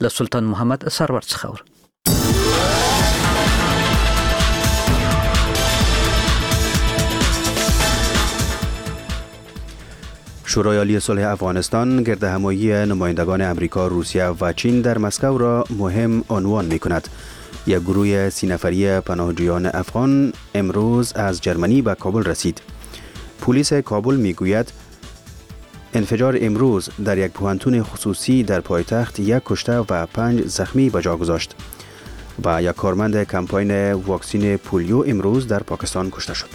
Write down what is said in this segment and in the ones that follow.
لسلطان محمد سرور څخه. شورای عالی صلح افغانستان گردهمایی نمایندگان امریکا، روسیه و چین در مسکو را مهم عنوان می کند. یک گروه 30 نفری پناهجویان افغان امروز از جرمنی به کابل رسید. پلیس کابل می گوید انفجار امروز در یک پوهنتون خصوصی در پایتخت 1 کشته و 5 زخمی به جا گذاشت و یک کارمند کمپاین واکسین پولیو امروز در پاکستان کشته شد.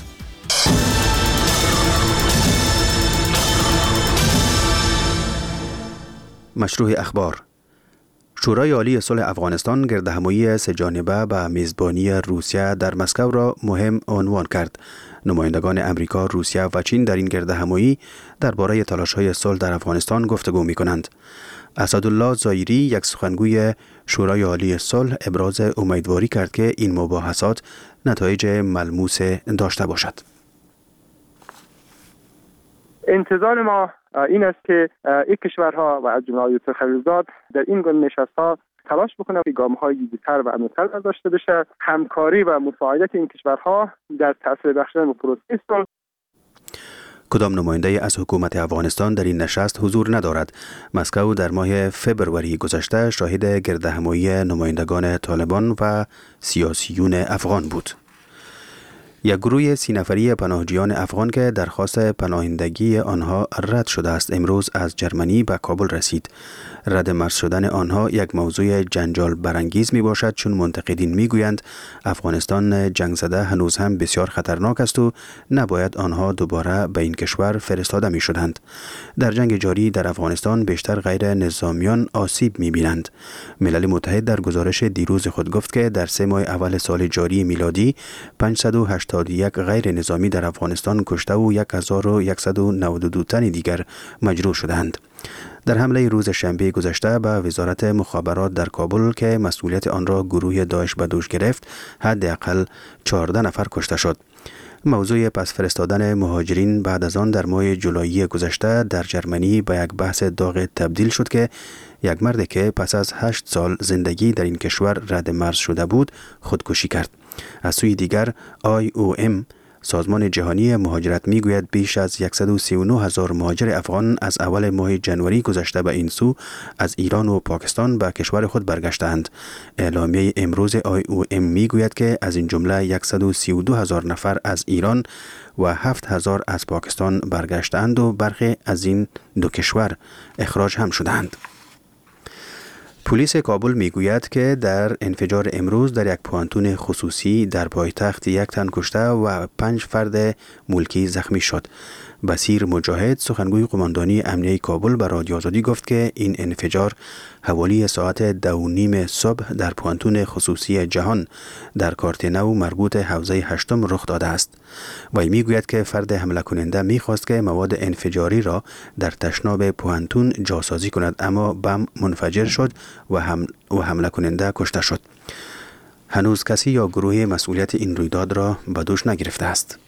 مشروع اخبار. شورای عالی صلح افغانستان گردهمایی 3 جانبه به میزبانی روسیه در مسکو را مهم عنوان کرد. نمایندگان امریکا، روسیه و چین در این گردهمایی درباره تلاش‌های صلح در افغانستان گفتگو می‌کنند. اسدالله ظاهری، یک سخنگوی شورای عالی صلح، ابراز امیدواری کرد که این مباحثات نتایج ملموس داشته باشد. انتظار ما این است که این کشورها و از جمله آیت خلیلزاد در این گونه نشست‌ها تلاش بکنند که گام‌های جدی‌تر و عمیق‌تر برداشته بشه. همکاری و مساعدت این کشورها در تأثیر بخشیدن به پروسه صلح. کدام نماینده از حکومت افغانستان در این نشست حضور ندارد. مسکو در ماه فبروری گذشته شاهد گردهمایی نمایندگان طالبان و سیاسیون افغان بود. یک گروه 30 نفری پناهجویان افغان که درخواست پناهندگی آنها رد شده است امروز از جرمنی به کابل رسید. رد مرز شدن آنها یک موضوع جنجال برانگیز می باشد، چون منتقدین می گویند افغانستان جنگ زده هنوز هم بسیار خطرناک است و نباید آنها دوباره به این کشور فرستاده می شدند. در جنگ جاری در افغانستان بیشتر غیر نظامیان آسیب می بینند. ملل متحد در گزارش دیروز خود گفت که در 3 ماه اول سال جاری میلادی 581 غیر نظامی در افغانستان کشته و 1192 تن دیگر مجروح شدند. در حمله روز شنبه گذشته به وزارت مخابرات در کابل که مسئولیت آن را گروه داعش به دوش گرفت، حداقل 14 نفر کشته شد. موضوع پس فرستادن مهاجرین بعد از آن در ماه جولای گذشته در جرمنی به یک بحث داغ تبدیل شد که یک مرد که پس از 8 سال زندگی در این کشور رد مرز شده بود خودکشی کرد. از سوی دیگر IOM سازمان جهانی مهاجرت میگوید بیش از 139 هزار مهاجر افغان از اول ماه جنوری گذشته به این سو از ایران و پاکستان به کشور خود برگشتند. اعلامیه امروز IOM میگوید که از این جمله 132 هزار نفر از ایران و 7 هزار از پاکستان برگشتند و برخی از این دو کشور اخراج هم شدند. پلیس کابل میگوید که در انفجار امروز در یک پوهنتون خصوصی در پایتخت 1 تن کشته و 5 فرد ملکی زخمی شد. بصیر مجاهد، سخنگوی قماندانی امنیه کابل، به رادیو آزادی گفت که این انفجار حوالی ساعت 2:30 صبح در پوهنتون خصوصی جهان در کارت نو مربوط حوزه 8 رخ داده است. وی میگوید که فرد حمله کننده میخواست که مواد انفجاری را در تشناب پوهنتون جاسازی کند، اما بم منفجر شد و حمله کننده کشته شد. هنوز کسی یا گروه مسئولیت این رویداد را به دوش نگرفته است.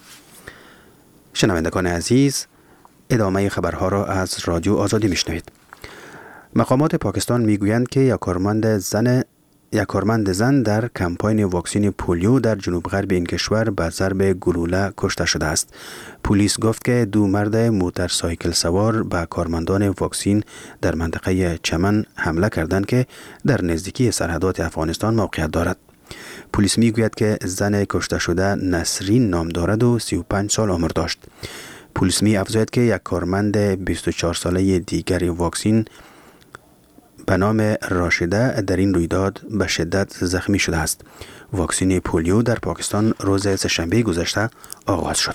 شنوندگان عزیز، ادامه خبرها را از رادیو آزادی میشنوید. مقامات پاکستان میگویند که یک کارمند زن در کمپاین واکسین پولیو در جنوب غرب این کشور به ضرب گلوله کشته شده است. پلیس گفت که 2 مرد موتورسایکل سوار به کارمندان واکسین در منطقه چمن حمله کردند که در نزدیکی سرحدات افغانستان موقعیت دارد. پلیس میگوید که زن کشته شده نسرین نام دارد و 35 سال عمر داشت. پلیس می افزاید که یک کارمند 24 ساله دیگر واکسین به نام راشده در این رویداد به شدت زخمی شده است. واکسین پولیو در پاکستان روز سه‌شنبه گذشته آغاز شد.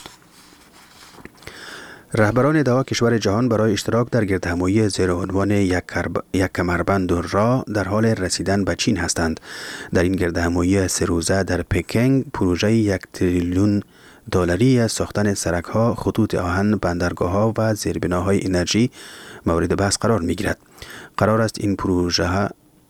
رهبران 10 کشور جهان برای اشتراک در گردهمایی زیر عنوان یک کمربند راه در حال رسیدن به چین هستند. در این گردهمایی 3 روزه در پکینگ پروژه 1 تریلیون دلاری ساختن سرک‌ها، خطوط آهن، بندرگاه‌ها و زیربناهای انرژی مورد بحث قرار می‌گیرد. قرار است این پروژه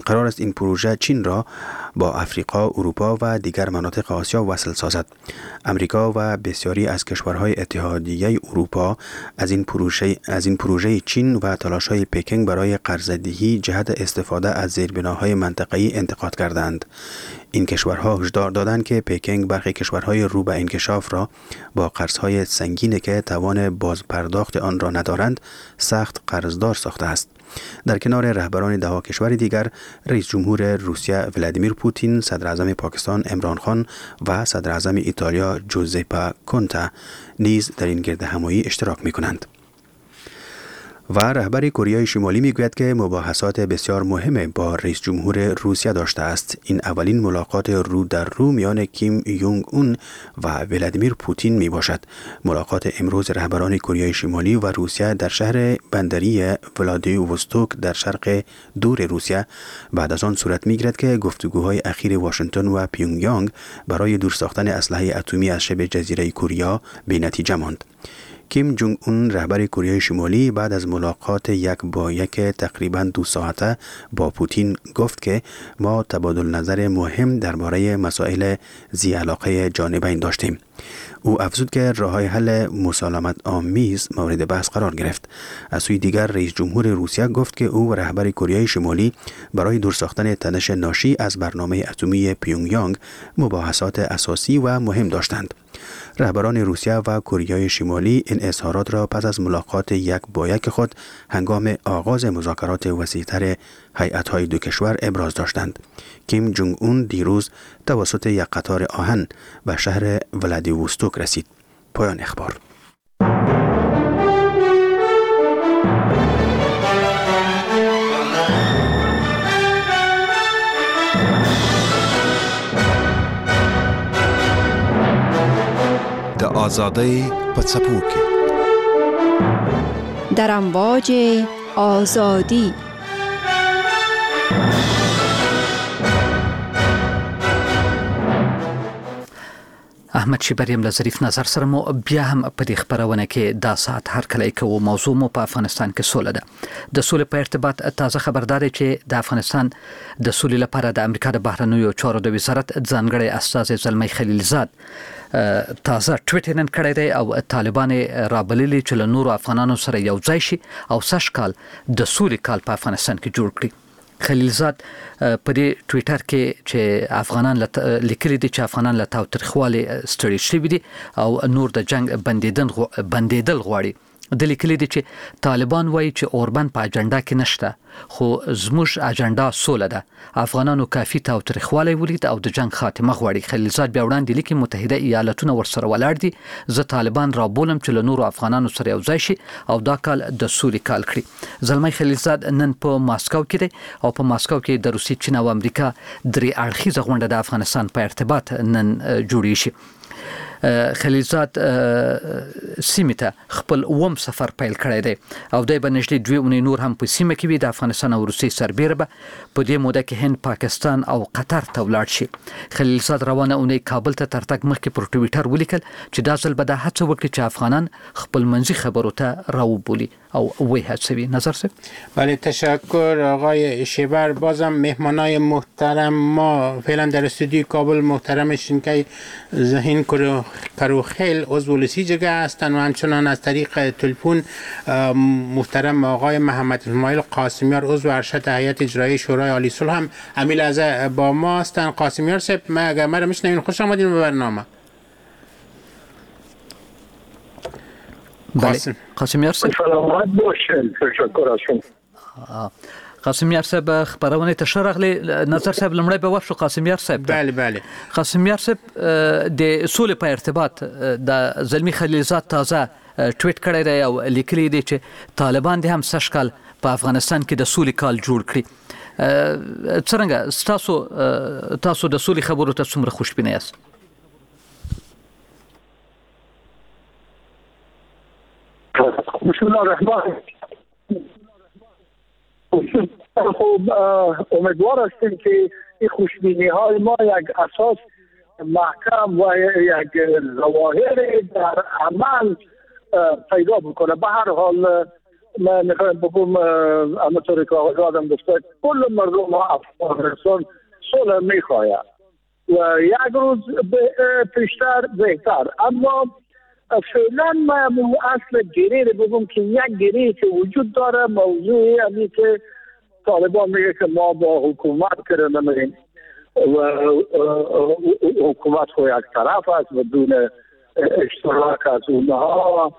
قرار است این پروژه چین را با افریقا، اروپا و دیگر مناطق آسیا وصل سازد. امریکا و بسیاری از کشورهای اتحادیه اروپا از این پروژه چین و تلاش‌های پکینگ برای قرض‌دهی جهت استفاده از زیربناهای منطقه‌ای انتقاد کردند. این کشورها هشدار دادند که پکینگ برخی کشورهای رو به انکشاف را با قرض‌های سنگینی که توان بازپرداخت آن را ندارند سخت قرضدار ساخته است. در کنار رهبران 10 کشور دیگر، رئیس جمهور روسیه ولادیمیر پوتین، صدر اعظم پاکستان عمران خان و صدر اعظم ایتالیا جوزپه کونته نیز در این گرد همایی اشتراک می‌کنند. و رهبر کره شمالی میگوید که مباحثات بسیار مهم با رئیس جمهور روسیه داشته است. این اولین ملاقات رو در رو میان کیم یونگ اون و ولادیمیر پوتین می باشد. ملاقات امروز رهبران کره شمالی و روسیه در شهر بندری ولادیوستوک در شرق دور روسیه بعد از آن صورت میگیرد که گفتگوهای اخیر واشنگتن و پیونگیانگ برای دور ساختن اسلحه اتمی از شبه جزیره کره به نتیجه ماند. کیم جونگ اون رهبر کره شمالی بعد از ملاقات یک با یک تقریباً 2 ساعته با پوتین گفت که ما تبادل نظر مهم درباره مسائل ذی علاقه جانبین داشتیم. او افزود که راه‌های حل مسالمت آمیز مورد بحث قرار گرفت. از سوی دیگر رئیس جمهور روسیه گفت که او و رهبر کره شمالی برای دور ساختن تنش ناشی از برنامه اتمی پیونگیانگ مباحثات اساسی و مهم داشتند. رهبران روسیه و کره شمالی این اظهارات را پس از ملاقات یک با یک خود هنگام آغاز مذاکرات وسیع‌تر هیئت‌های دو کشور ابراز داشتند. کیم جونگ اون دیروز توسط یک قطار آهن به شهر ولادیوستوک رسید. پایان اخبار. د آزادی په څپو کې در امواج آزادی احمد شیبریم له ظریف نظر سره مو بیا هم په دې خبرونه کې دا ساعت هر کله کوو موضوع مو په افغانستان کې سوله ده. د سولې په ارتباط تازه خبرداري چې د افغانستان د سولې لپاره د امریکا د بهرنیو چارو د وزارت ځانګړی استازی زلمی خلیلزاد تازه ټویټ نن کړی دی او طالبان رابللي چې له نورو افغانانو سره یو ځای شي او سږ کال د سولې کال په افغانستان کې جوړ کړي. خلیلزاد په دې ټویټر کې چې افغانان لیکلي دي چې افغانان له تاوتریخوالي ستړي شوي دي او نور د جنگ بندیدل غواړي. د لیکلي دي چې طالبان وایي چې اوربند په اجنډا کې نشته خو زموږ اجنډا سوله ده. افغانانو کافي تاوتریخوالی ولید او د جنگ خاتمه غواړي. خلیلزاد بیا وړاندې لیکي متحده ایالاتونه ورسره ولاړ دي. زه طالبان را بولم چې له نورو افغانانو سره یو ځای شي او دا کال د سولې کال کړي. زلمی خلیلزاد نن په ماسکو کې دی او په ماسکو کې د روسیې، چین او امریکا درې اړخیزه غونډه د افغانستان په ارتباط نن جوړی شي. خلیلزاد سیمه ته خپل سفر پیل کړی دی او دای په نږدې 2 اونۍ نور هم په سیمه کې وي. د افغانستان او روسیې سربېره به په دې موده کې هند، پاکستان او قطر ته ولاړ شي. خلیلزاد روانه اونۍ کابل ته ترتګ مخکې پر ټویټر ولیکل چې دا ځل به د هڅه وکړي چې افغانان خپل منځي خبرو ته راوبولي او وی هڅوي. نظر سه. بله، تشکر آقای شیبر. بازم مهمانای محترم ما فعلا در استودیوی کابل محترم شینکای ذهین کروخیل عضو لسیجگه هستند و همچنان از طریق تلفن محترم آقای محمد اسماعیل قاسمیار عضو ارشد هیئت اجرایی شورای عالی صلح هم همین لحظه با ما هستند. قاسمیار صاحب، اگر ما رو میشنوین خوش آمدین به برنامه. بله، قاسمیار صاحب سلامت باشین. تشکر از شما. قاسمیار صاحب خبرونه ته شرغلی. نظر صاحب لمړی به وښو. قاسمیار صاحب، بله قاسمیار صاحب د سولې په ارتباط د زلمی خلیلزاد تازه ټویټ کړی دی او لیکلی دی چې طالبان دې هم سږ کال په افغانستان کې د سولې کال جوړ کړي. څنګه تاسو د سولې خبرو ته څومره خوشبینه یاست؟ بسم الله الرحمن خب امیدوار هستیم که این خوشبینی های ما یک اساس محکم و یک ظواهر در عمل پیدا بکنه. به هر حال من میخوایم بگم اما طوری که آقای آدم گفته کل مردم افغانستان صلح میخواید و یک روز پیشتر بهتر. اما فعلا من اصل گریه رو بگم که یک گریه که وجود داره موضوعی همی که طالبان میگه که ما با حکومت کرده نمیم و حکومت خو یک طرف است و دون اشتراک از اونها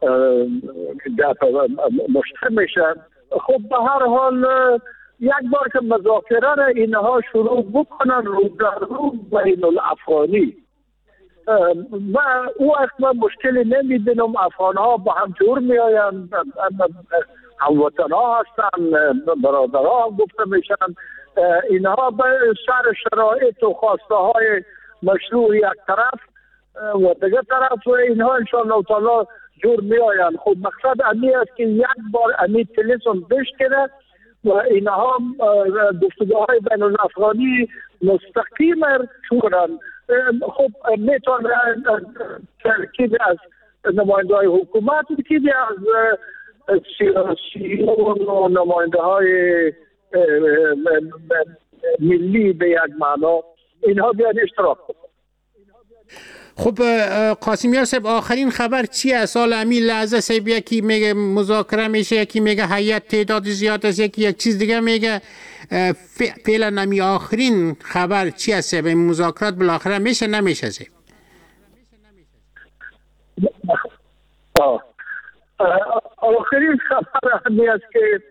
مشکل میشه. خب به هر حال یک بار که مذاکره را اینها شروع بکنن رو در رو بین الافغانی و او وقت من مشکلی نمیدونم. افغان ها با هم جور میآیند، هموطن ها هستن، برادر ها گفته میشن. اینها به سر شرایط و خواسته های مشروع یک طرف و دیگه طرف و اینها انشاءالله تعالی جور می آیند. خب مقصد امی است که یک بار امی تلسون بشکنه و اینها گفتگاه های بین الافغانی مستقیم کنن. خب میتونه ترکیب از نماینده های حکومت، ترکیبی از سیاسیون و نماینده های ملی به یک معنا اینها بیان اشتراک کنن. خب قاسمیار صاحب آخرین خبر چی است؟ حالا امی لحظه صاحب یکی میگه مذاکره میشه، یکی میگه هیئت تعداد زیاد است، یکی یک چیز دیگه میگه. فعلا امی آخرین خبر چی است؟ این مذاکرات بالاخره میشه نمیشه صاحب؟ آخرین خبر همی است که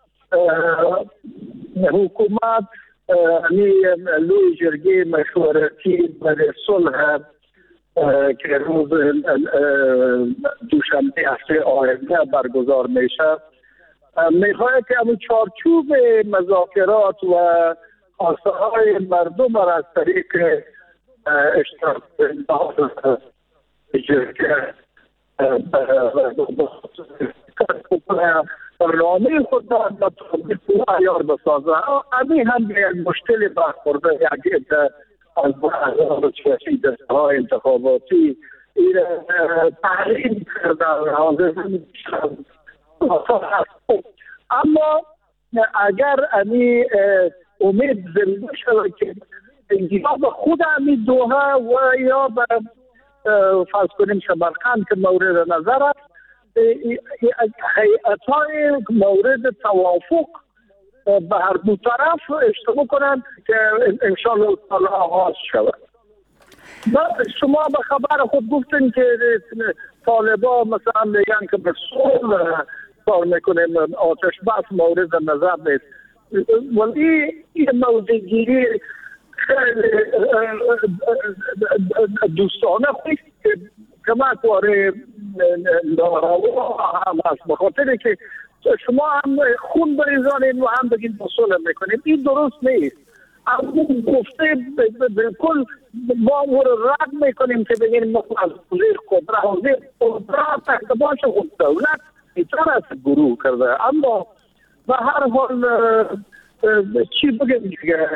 حکومت لوی جرگه مشورتی برای صلح که روز دوشنبه هفته آینده برگزار میشه میخواهد که همون چارچوب مذاکرات و خواسته های مردم را از طریق اشتراک جرگه برنامه خود را مطابق عیار بسازه. امی هم یک مشکل برخورده یک از بعض سیاسی دسته‌های انتخاباتی این تحریم کردن حاضر نمیشن. اما اگر امی امید زنده شود که یا به خود امی دوحه و یا به فرض کنیم سمرقند که مورد نظر است هیئت‌های مورد توافق به هر دو طرف اشتراک کنند که انشاءالله تعالی آغاز شود. شما به خبر خود گفتین که طالبان مثلا میگن که به صلح کار میکنیم، آتش بس مورد نظر نیست، ولی این موضوع گیری خیلی دوستانه خویست که کمک واره ناروا هم هست، بخاطر که شما هم خون بریزانید و هم بگید با صلح میکنید. این درست نیست. اما گفته بالکل ما او رو رد میکنیم که بگیم ما از زیر قدرت تحت باش خود دولت ایتر از گروه کرده. اما به هر حال چی بگیم دیگه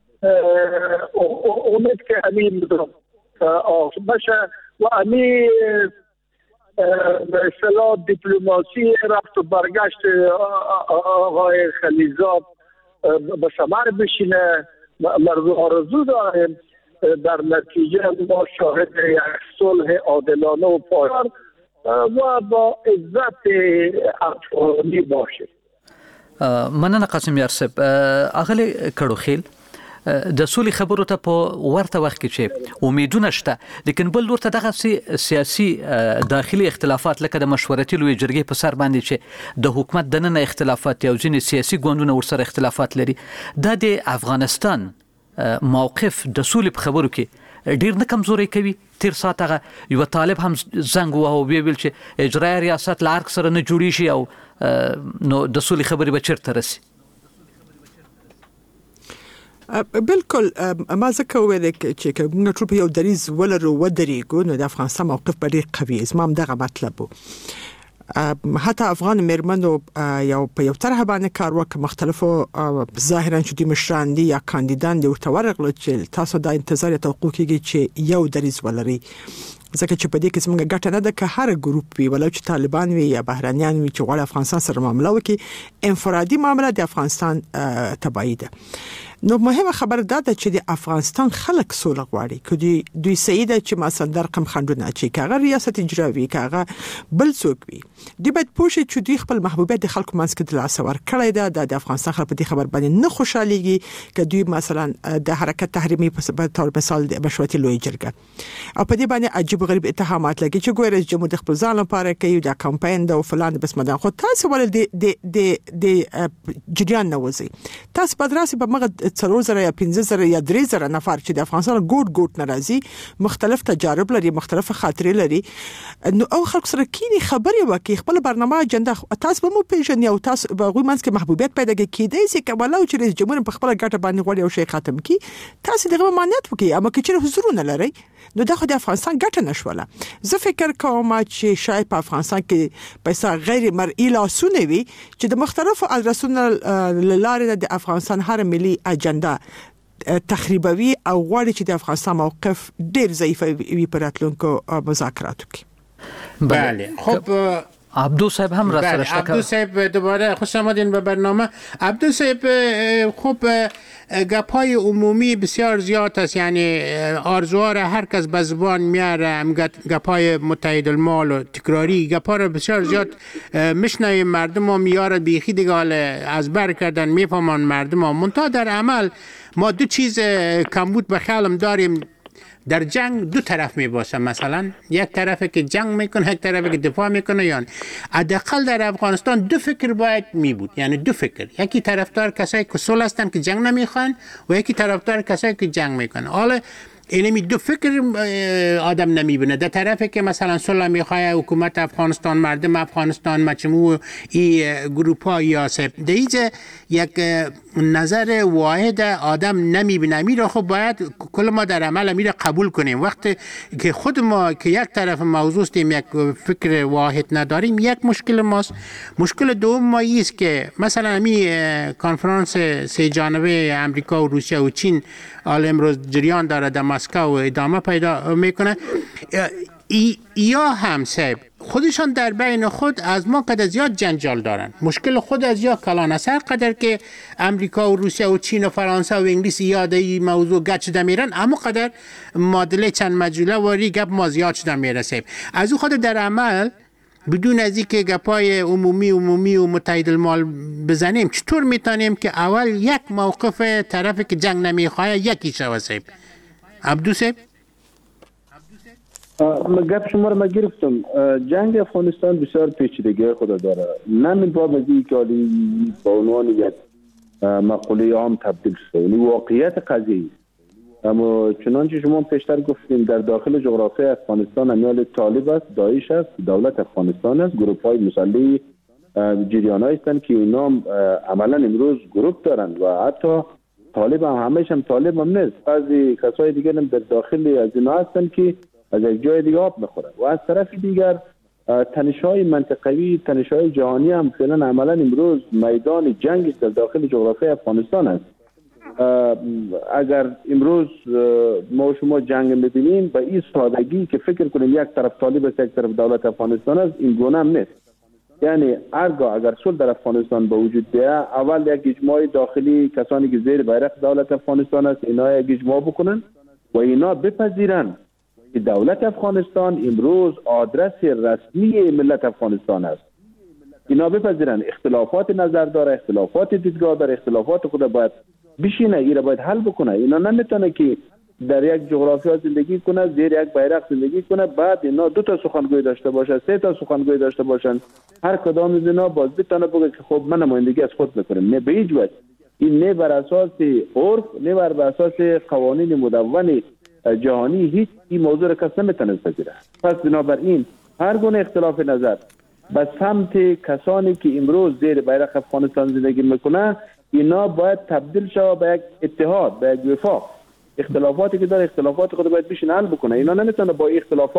امید که امین باشه و امین به اصطلاح دیپلماسی رفت و برگشت آقای خلیزاد به ثمر بشینه. مردم آرزو داریم در نتیجه ما شاهد یک صلح عادلانه و پایدار و با عزت افغانی باشیم. مننه قاسمیار صاحب. اغلی کړوخیل د سولې خبرو ته په ورته وخت کې چې امیدونه شته، لیکن بل ورته دغه سیاسي داخلي اختلافات لکه د مشورتي لوی جرګې په سر باندې چې د حکومت دننه اختلافات او ځینې سیاسي ګوندونه ورسره اختلافات لري، دا د افغانستان موقف د سولې په خبرو کې ډیر نه کمزوري کوي. تیر ساعت هغه یو طالب هم زنګ وهو ویل چې اجرایي ریاست لارک سره نه جوړی شي او نو د سولې خبرې به چیرته رسي. بالکل ما ځکه وویل چې موږ ټول په یو دریځ ولرو ودرېږو نو د افغانستان موقف به ډېر قوي. زما هم دغه مطلب و. حتی افغان میرمنو یو په یو طرح باندې کار وکړ مختلفو ظاهرا چې د مشران دي یا کاندیدان دي ورته ورغلو چې تاسو دا انتظار توقع کیږي چې یو دریځ ولري ځکه چې په دې کې څنګه ګټه نه ده که هر ګروپ وي ولو چې طالبان وي یا بهرانيان وي چې غواړي افغانستان سره معامله وکړي انفرادي معامله د افغانستان تبعیض ده. نو مهمه خبر ده چې د افغانستان خلک سوله غواړي که دوی سیده چې مثلا در رقم خندونه چې کاغه ریاست اجرایی کاغه بل څوک وي دی باید پوښي چې دوی خپل محبوبیت د خلکو منځ کې د لاس ور کړی ده د افغانستان خلک په دې خبر باندې نه خوشاليږي که دوی مثلا د حرکت تحریمی په تور مثال د مشروعیت لوی جرګه او په دې باندې عجیب غریب اتهامات لګي چې ګوره جمهور د خپل ځان لپاره کوي د کمپاین د فلان بس مدان خو تاسو ول د جریان نه وځي تاسو بدراسي په مغه 4000 یا 15000 یا 3000 نفر چې د افغانستان ګوټ ناراضي مختلف تجارب لري مختلف خاطرې لري نو او خلک سره کینی خبرې وکي خپل برنامه اجنډا تاسو به مو پیژنې او تاسو به غوي منځ کې محبوبیت پیدا کېدای شي کبلاو چې رئیس جمهور په خپل ګټه باندې غوړي او شي ختم کی تاسو دغه مانیت وکي اما کې چې حضورونه لري نو دا خو د افغانستان ګټه نشوله. زه فکر کوم چې شاید په افغانستان کې پیسې غیر مرئي لاسونه وي چې د مختلفو ادرسونو لاره د افغانستان هر ملي اجنډا تخریبوي او غواړي چې د افغانستان موقف ډیر ضعیف وي په راتلونکو مذاکراتو کې. بله خب عبدو صاحب هم را سرشته عبدو صاحب دوباره خوش آمدین به برنامه. عبدو صاحب خب گپ‌های عمومی بسیار زیاد است یعنی آرزوها را هر کس به زبان میاره گپ‌های متحد المال و تکراری گپ‌ها را بسیار زیاد میشنویم مردم ها میاره بیخی دیگه از بر کردن میفهمن مردم ها منتها در عمل ما دو چیز کمبود به خیالم داریم در جنگ دو طرف می باشه مثلا یک طرفی که جنگ میکنه یک طرفی که دفاع میکنه یعنی حداقل در افغانستان دو فکر باید می بود یعنی دو فکر یکی طرفدار کسایی که صلح هستن که جنگ نمیخوان و یکی طرفدار کسایی که جنگ میکنن. حالا اینمی دو فکر آدم نمیبینه در طرفی که مثلا صلح میخواه حکومت افغانستان مردم افغانستان مجموع ای گروپ ها یاسب دیجه یک نظر واحد آدم نمیبینه میره خب باید کل ما در عمل میره قبول کنیم وقتی که خود ما که یک طرف موضوع استیم یک فکر واحد نداریم یک مشکل ماست. مشکل دوم ما است که مثلا امی کنفرانس سه جانبه امریکا و روسیه و چین حال امروز جریان داره در مسکو و ادامه پیدا میکنه یا هم صاحب خودشان در بین خود از ما قدر زیاد جنجال دارن مشکل خود از یا کلان است هر قدر که امریکا و روسیه و چین و فرانسه و انگلیس یاد این موضوع گچ دمیرن اما قدر معادله چند مجوله واری گپ ما زیاد شدن میرسه از او خود در عمل بدون از اینکه گپای عمومی و متحد المال بزنیم چطور میتونیم که اول یک موقف طرفی که جنگ نمیخواه یکی شوه صاحب. عبدو صاحب گپ شما رو من گرفتم. جنگ افغانستان بسیار پیچیدگی خود داره نمی با مزید که با عنوان یک مقوله عام تبدیل شده یعنی واقعیت قضیه اما چنانچه شما پیشتر گفتیم در داخل جغرافیای افغانستان امیال طالب است داعش است دولت افغانستان است گروپ های مسلحی جریان هستند که اینا عملا امروز گروپ دارند و حتی طالب هم همش هم طالب هم نیست بعضی کسای دیگر هم در داخل از اینا هستند که از یک جای دیگه آب میخورن و از طرف دیگر تنش‌های منطقوی تنش‌های جهانی هم فعلا عملا امروز میدان جنگ در داخل جغرافیای افغانستان است. اگر امروز ما شما جنگ می‌بینیم به این سادگی که فکر کنیم یک طرف طالب است یک طرف دولت افغانستان است این گونه هم نیست. یعنی هرگاه اگر صلح در افغانستان به وجود بیاید اول یک اجماع داخلی کسانی که زیر بیرق دولت افغانستان است اینا یک اجماع بکنن و اینا بپذیرن که دولت افغانستان امروز آدرس رسمی ملت افغانستان است. اینا بپذیرن اختلافات نظر داره اختلافات دیدگاه داره اختلافات خود باید بشینه اینا باید حل بکنه. اینا نمیتونه که در یک جغرافیا زندگی کنه زیر یک بیرق زندگی کنه بعد اینا دو تا سخنگوی داشته باشه سه تا سخنگوی داشته باشن هر کدام از اینا باز بتونه بگه که خب من نمایندگی از خود میکنم. نه به هیچ وجه این نه بر اساس عرف نه بر اساس قوانین مدون جهانی هیچ این موضوع را کس نمیتونه بپذیره. پس بنابراین هر گونه اختلاف نظر به سمت کسانی که امروز زیر بیرق افغانستان زندگی میکنه اینا باید تبدیل شود به یک اتحاد به یک وفاق. اختلافاتی که داره اختلافات خود باید بشین حل بکنه. اینا نمیتونه با اختلافات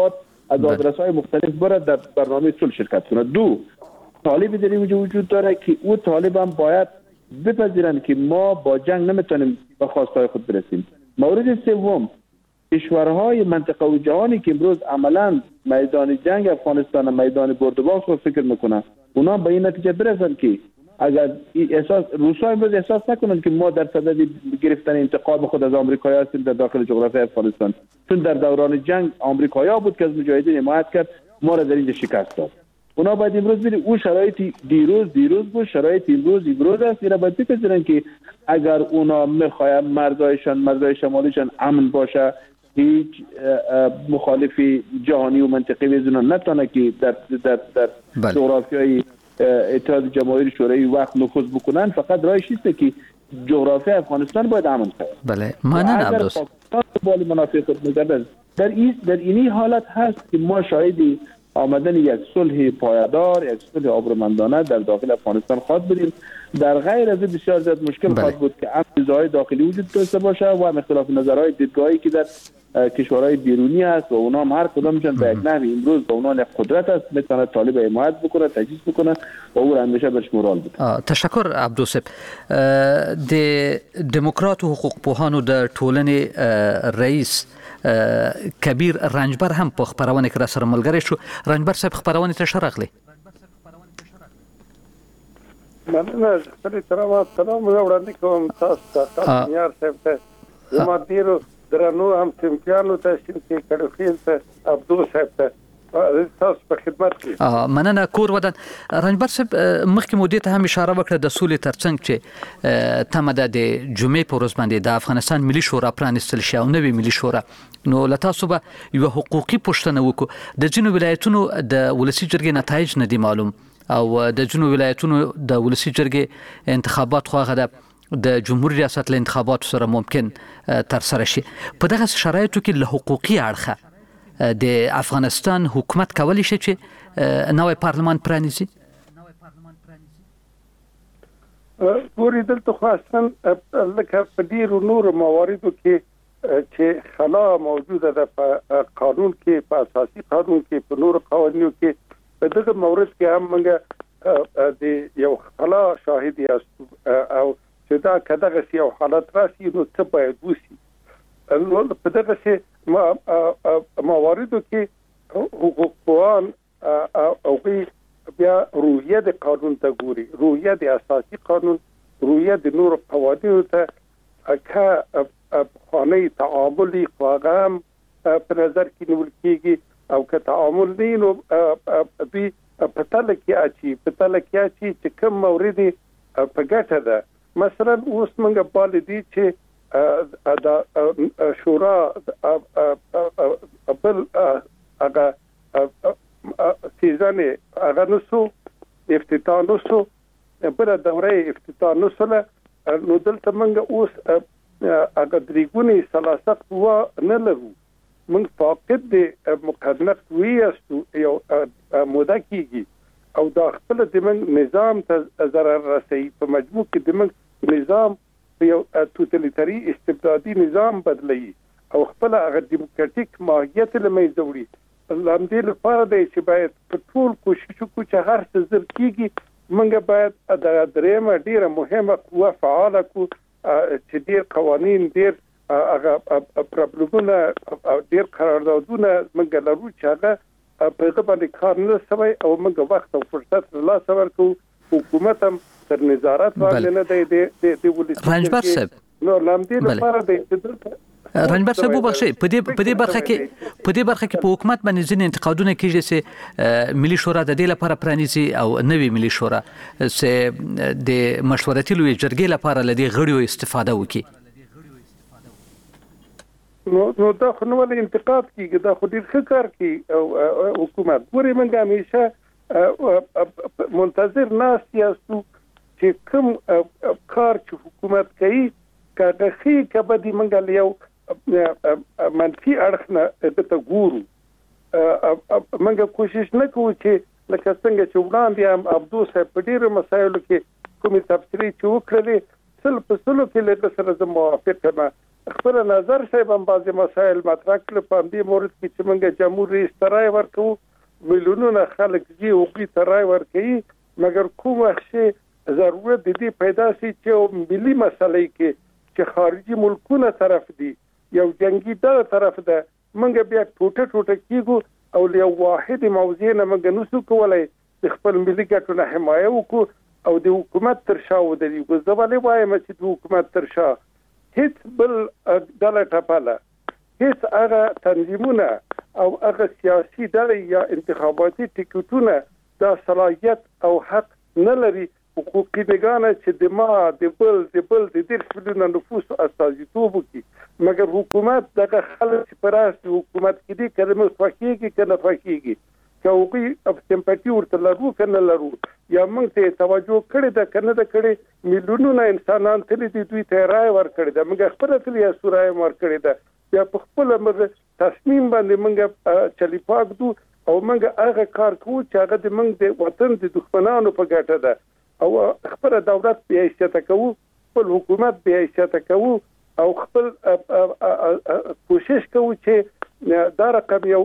از آدرس‌های مختلف برد در برنامه صلح شرکت کنند. دو، طالبی در اینجا وجود داره که او طالب هم باید بپذیرند که ما با جنگ نمیتونیم به خواستهای خود برسیم. مورد سوم، کشورهای منطقه و جهانی که امروز عملا میدان جنگ افغانستان و میدان بردباخت رو فکر میکنن، اونا به این نتیجه برسن که اگر روس‌ها امروز احساس نکنند که ما در صدد گرفتن انتقام خود از آمریکایی‌ها هستیم در داخل جغرافیای افغانستان، چون در دوران جنگ آمریکایی‌ها بود که از مجاهدین حمایت کرد، ما را در اینجا شکست داد. اونا باید امروز ببینید اون شرایط دیروز بود، شرایط امروز است. اینا باید بپذیرن که اگر اونا میخواین مرزهای شمالیشان امن باشه، هیچ مخالفی جهانی و منطقی ویزونا نتونه که در جغرافیای اتحاد جماهیر شوروی وقت نفوذ بکنن. فقط راهش است که جغرافیای افغانستان باید امن شود. بله، مانند عبدوس بالی منافع خود می‌گردد. در اینی حالت هست که ما شاهد آمدن یک صلح پایدار، یک صلح آبرومندانه در داخل افغانستان خواهد بودیم. در غیر از بسیار زیاد مشکل خواهد بود که امن‌های داخلی وجود داشته باشه و اختلاف نظرهای دیدگاهی که در کشورهای بیرونی است و اونا هم هر کدامشون به یک نحوی امروز به عنوان قدرت است میتونه طالب حمایت بکنه، تجهیز بکنه و او را همیشه برش مورال بده. تشکر عبدوس. د دموکرات او حقوق پوهانو د ټولنې رئیس کبیر رنجبر هم په خبرونه کې را سره ملګری شو. رنجبر صاحب خبرونه ته شرغلی. مننه، خپل احترامات سلام وړاندې کوم تاسو ته یار صاحب ته زما ډیرو درنو هم تیمپیانو ته چې کډوخیل ته عبدو صاحب ته تاسو په خدمت کې. مننه کور ودان. رنجبر صاحب مخکې مو دې ته هم اشاره وکړه د سولې ترڅنګ چې تمه ده د جمعې په ورځ باندې د افغانستان ملي شورا پرانیستل شي او نوې ملي شورا. نو له تاسو به یو حقوقي پوښتنه وکړو. د ځینو ولایتونو د ولسی جرګې نتایج نه دي معلوم او د ځینو ولایتونو د ولسی جرګې انتخابات خو هغه د جمهوریت ریاست له انتخاباتو سره ممکن تر سره شي. په دغه شرایطو کې له حقوقي اړخه د افغانستان حکومت کولی شي چې نوی پارلمان پرانیزي؟ ګورې دلته خو اصلا لکه په ډېرو نورو مواردو کې چې خلا موجوده ده په قانون کې، په اساسي قانون کې، په نورو قوانینو کې. په دغه مورد کې هم موږ د یو خلا شاهد یاستو او چې دا کداغه یو حالت راشي نو څه باید وشي. په دغه مواردو کې حقوق پوهان او بیا روحیه د قانون ته ګوري، روحیه د اساسي قانون، روحیه د نورو قوانینو ته که خانه تعاملی خواهه هم په نظر کې نیول کېږي او که تعامل نه نو دوی په تله کې اچي چې کوم مورد په ګټه ده. مثلا اوس موږ باندې دي چې د شورا بل هغه سیزن هغه نسو افتتاح نسو بل دوره افتتاح نسو نو دلته موږ اوس هغه دریګونی ثلاثه قوا نه لرو. موږ فاقد د مقننه قوی استو یو موده کېږي او دا خپل د نظام ته ضرر رسوي. په مجموع کې د نظام یو توتالیتاري استبدادي نظام بدلوي او خپل هغه دیموکراتیک ماهیت له منځه وړي. لامدې لپاره دی چې باید په ټول کوشش وکړو چې هر څه زر کېږي موږ باید د درېیمه ډېره مهمه قوه فعاله کړو چې ډېر قوانین، ډېر هغه پرابلمونه، ډېر قراردادونه موږ لرو چې هغه په هغه باندې کار نه شوی او موږ وخت او فرصت له لاسه ورکړو. حکومت هم تر نظارت باندې نه دی د ولسی رنجبر صاحب. نو لامدې لپاره دی رنجبر صاحب وبخښئ، په دې برخه کې په حکومت باندې ځینې انتقادونه کېږي چې ملي شورا د دې لپاره پرانیزي او نوې ملي شورا چې د مشورتي لویې جرګې لپاره له دې غړیو استفاده وکړي. نو دا خو نو ولې انتقاد کېږي؟ دا خو ډېر ښه کار کوي او حکومت. ګورې موږ همیشه منتظر ناست یاستو چې کوم کار چې حکومت کوي که ښه که بدي موږ له یو منفي اړخ نه ته ګورو. موږ کوشش نه کوو چې لکه څنګه چې وړاندې هم عبدو صاحب په ډېرو مسایلو کې کومې تبصرې چې وکړلې 100% کې له سره زه موافق یم. خپل نظر صاحب هم بعض مسائل مطرح کړل په دې مورد کې چې موږ جمهور رئیس ترای ورکو میلیونونه خلک دي او کی ترای ورکي مګر کومه شی ضرورت دي پیدا سي چې ملي مسلې کې چې خارجي ملکونه طرف دي یو جنگي دغه طرف ده موږ بیا ټوټه کیږو او له واحد موضوع نه موږ نسو کولای خپل ملي ګټو نه حمایه وکړو او د حکومت تر شا ودرېږو. زه ولې وایم چې د حکومت تر شا هیڅ بل ډله ټپله هیڅ هغه تنظیمونه او هغه سیاسي ډلې یا انتخاباتي ټیکټونه دا صلاحیت او حق نه لري حقوقي نگانه چې د بل د ډېر شمېرونه نفوسو استازیتوب وکړي مګر حکومت دغه خلک چې په راس د حکومت کې دي که موږ خوښېږي که نه خوښېږي که هغوی سمپاتي ورته لرو که نه لرو یا موږ ته توجه کړې ده که نه ده کړې میلیونونه انسانان تللي دي دوی ته یې رایه ورکړې ده موږ خپله تللي یاسو رایه ورکړې ده بیا په خپله موږ تصمیم باندې موږ چلی پاک دو او موږ هغه کار کوو چې هغه د موږ د وطن د دښمنانو په ګټه ده او خپل دولت بیا حیثیت کوو خپل حکومت بیا حیثیت کوو او خپل کوشش کوو چې دا رقم یو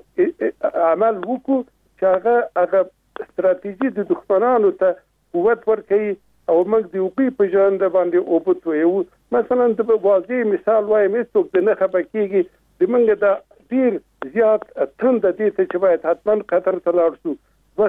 عمل وکړو چې هغه استراتیژي د دښمنانو ته قوت ورکوي او موږ د هغوی په ژرنده باندې اوبه تویوو. مثلا د واضح مثال وایم هېڅوک د نه خفه کېږي د موږ دا ډېر زیات تنده دې ته چې باید حتما قطر ته لاړ شو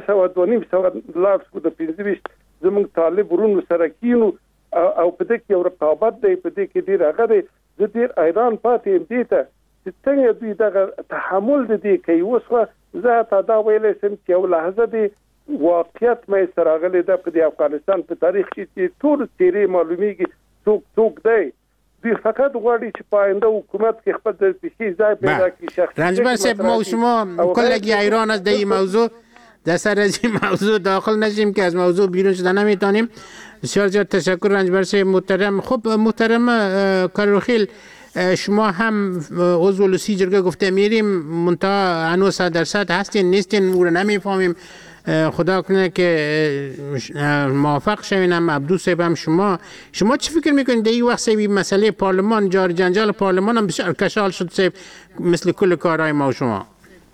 200 لاړ شو د 25 زموږ طالب ورونو سره کینو او په دې کې یو رقابت دی په دې کې ډېر هغه دی زه ډېر حیران پاتې یم دې ته چې څنګه دوی دغه تحمل د دې کوي. اوس خو زه حتی دا ویلی شم چې یو لحظه د واقعیت منځته راغلی ده په د افغانستان په تاریخ کې چې ټول څېرې معلومیږي څوک دی دوی فقط غواړي چې په آینده حکومت کې خپل د پیشی ځای پیدا کړي. رنجبر صاحب ما و شما کلگی ایران از این موضوع در سر از این موضوع داخل نشیم که از موضوع بیرون شدن نمیتونیم. بسیار زیاد تشکر رنجبر صاحب محترم. خب محترم کاروخیل شما هم عضو لوسی جرگه گفته میریم منتها هنوز 100% هستین نیستین او رو نمیفهمیم. خدا کنه که موافق شوین هم عبدو صاحب هم شما چی فکر میکنید در این وقت صاحب مسئله پارلمان جار جنجال پارلمان هم بسیار کشال شد صاحب مثل کل کارهای ما و شما.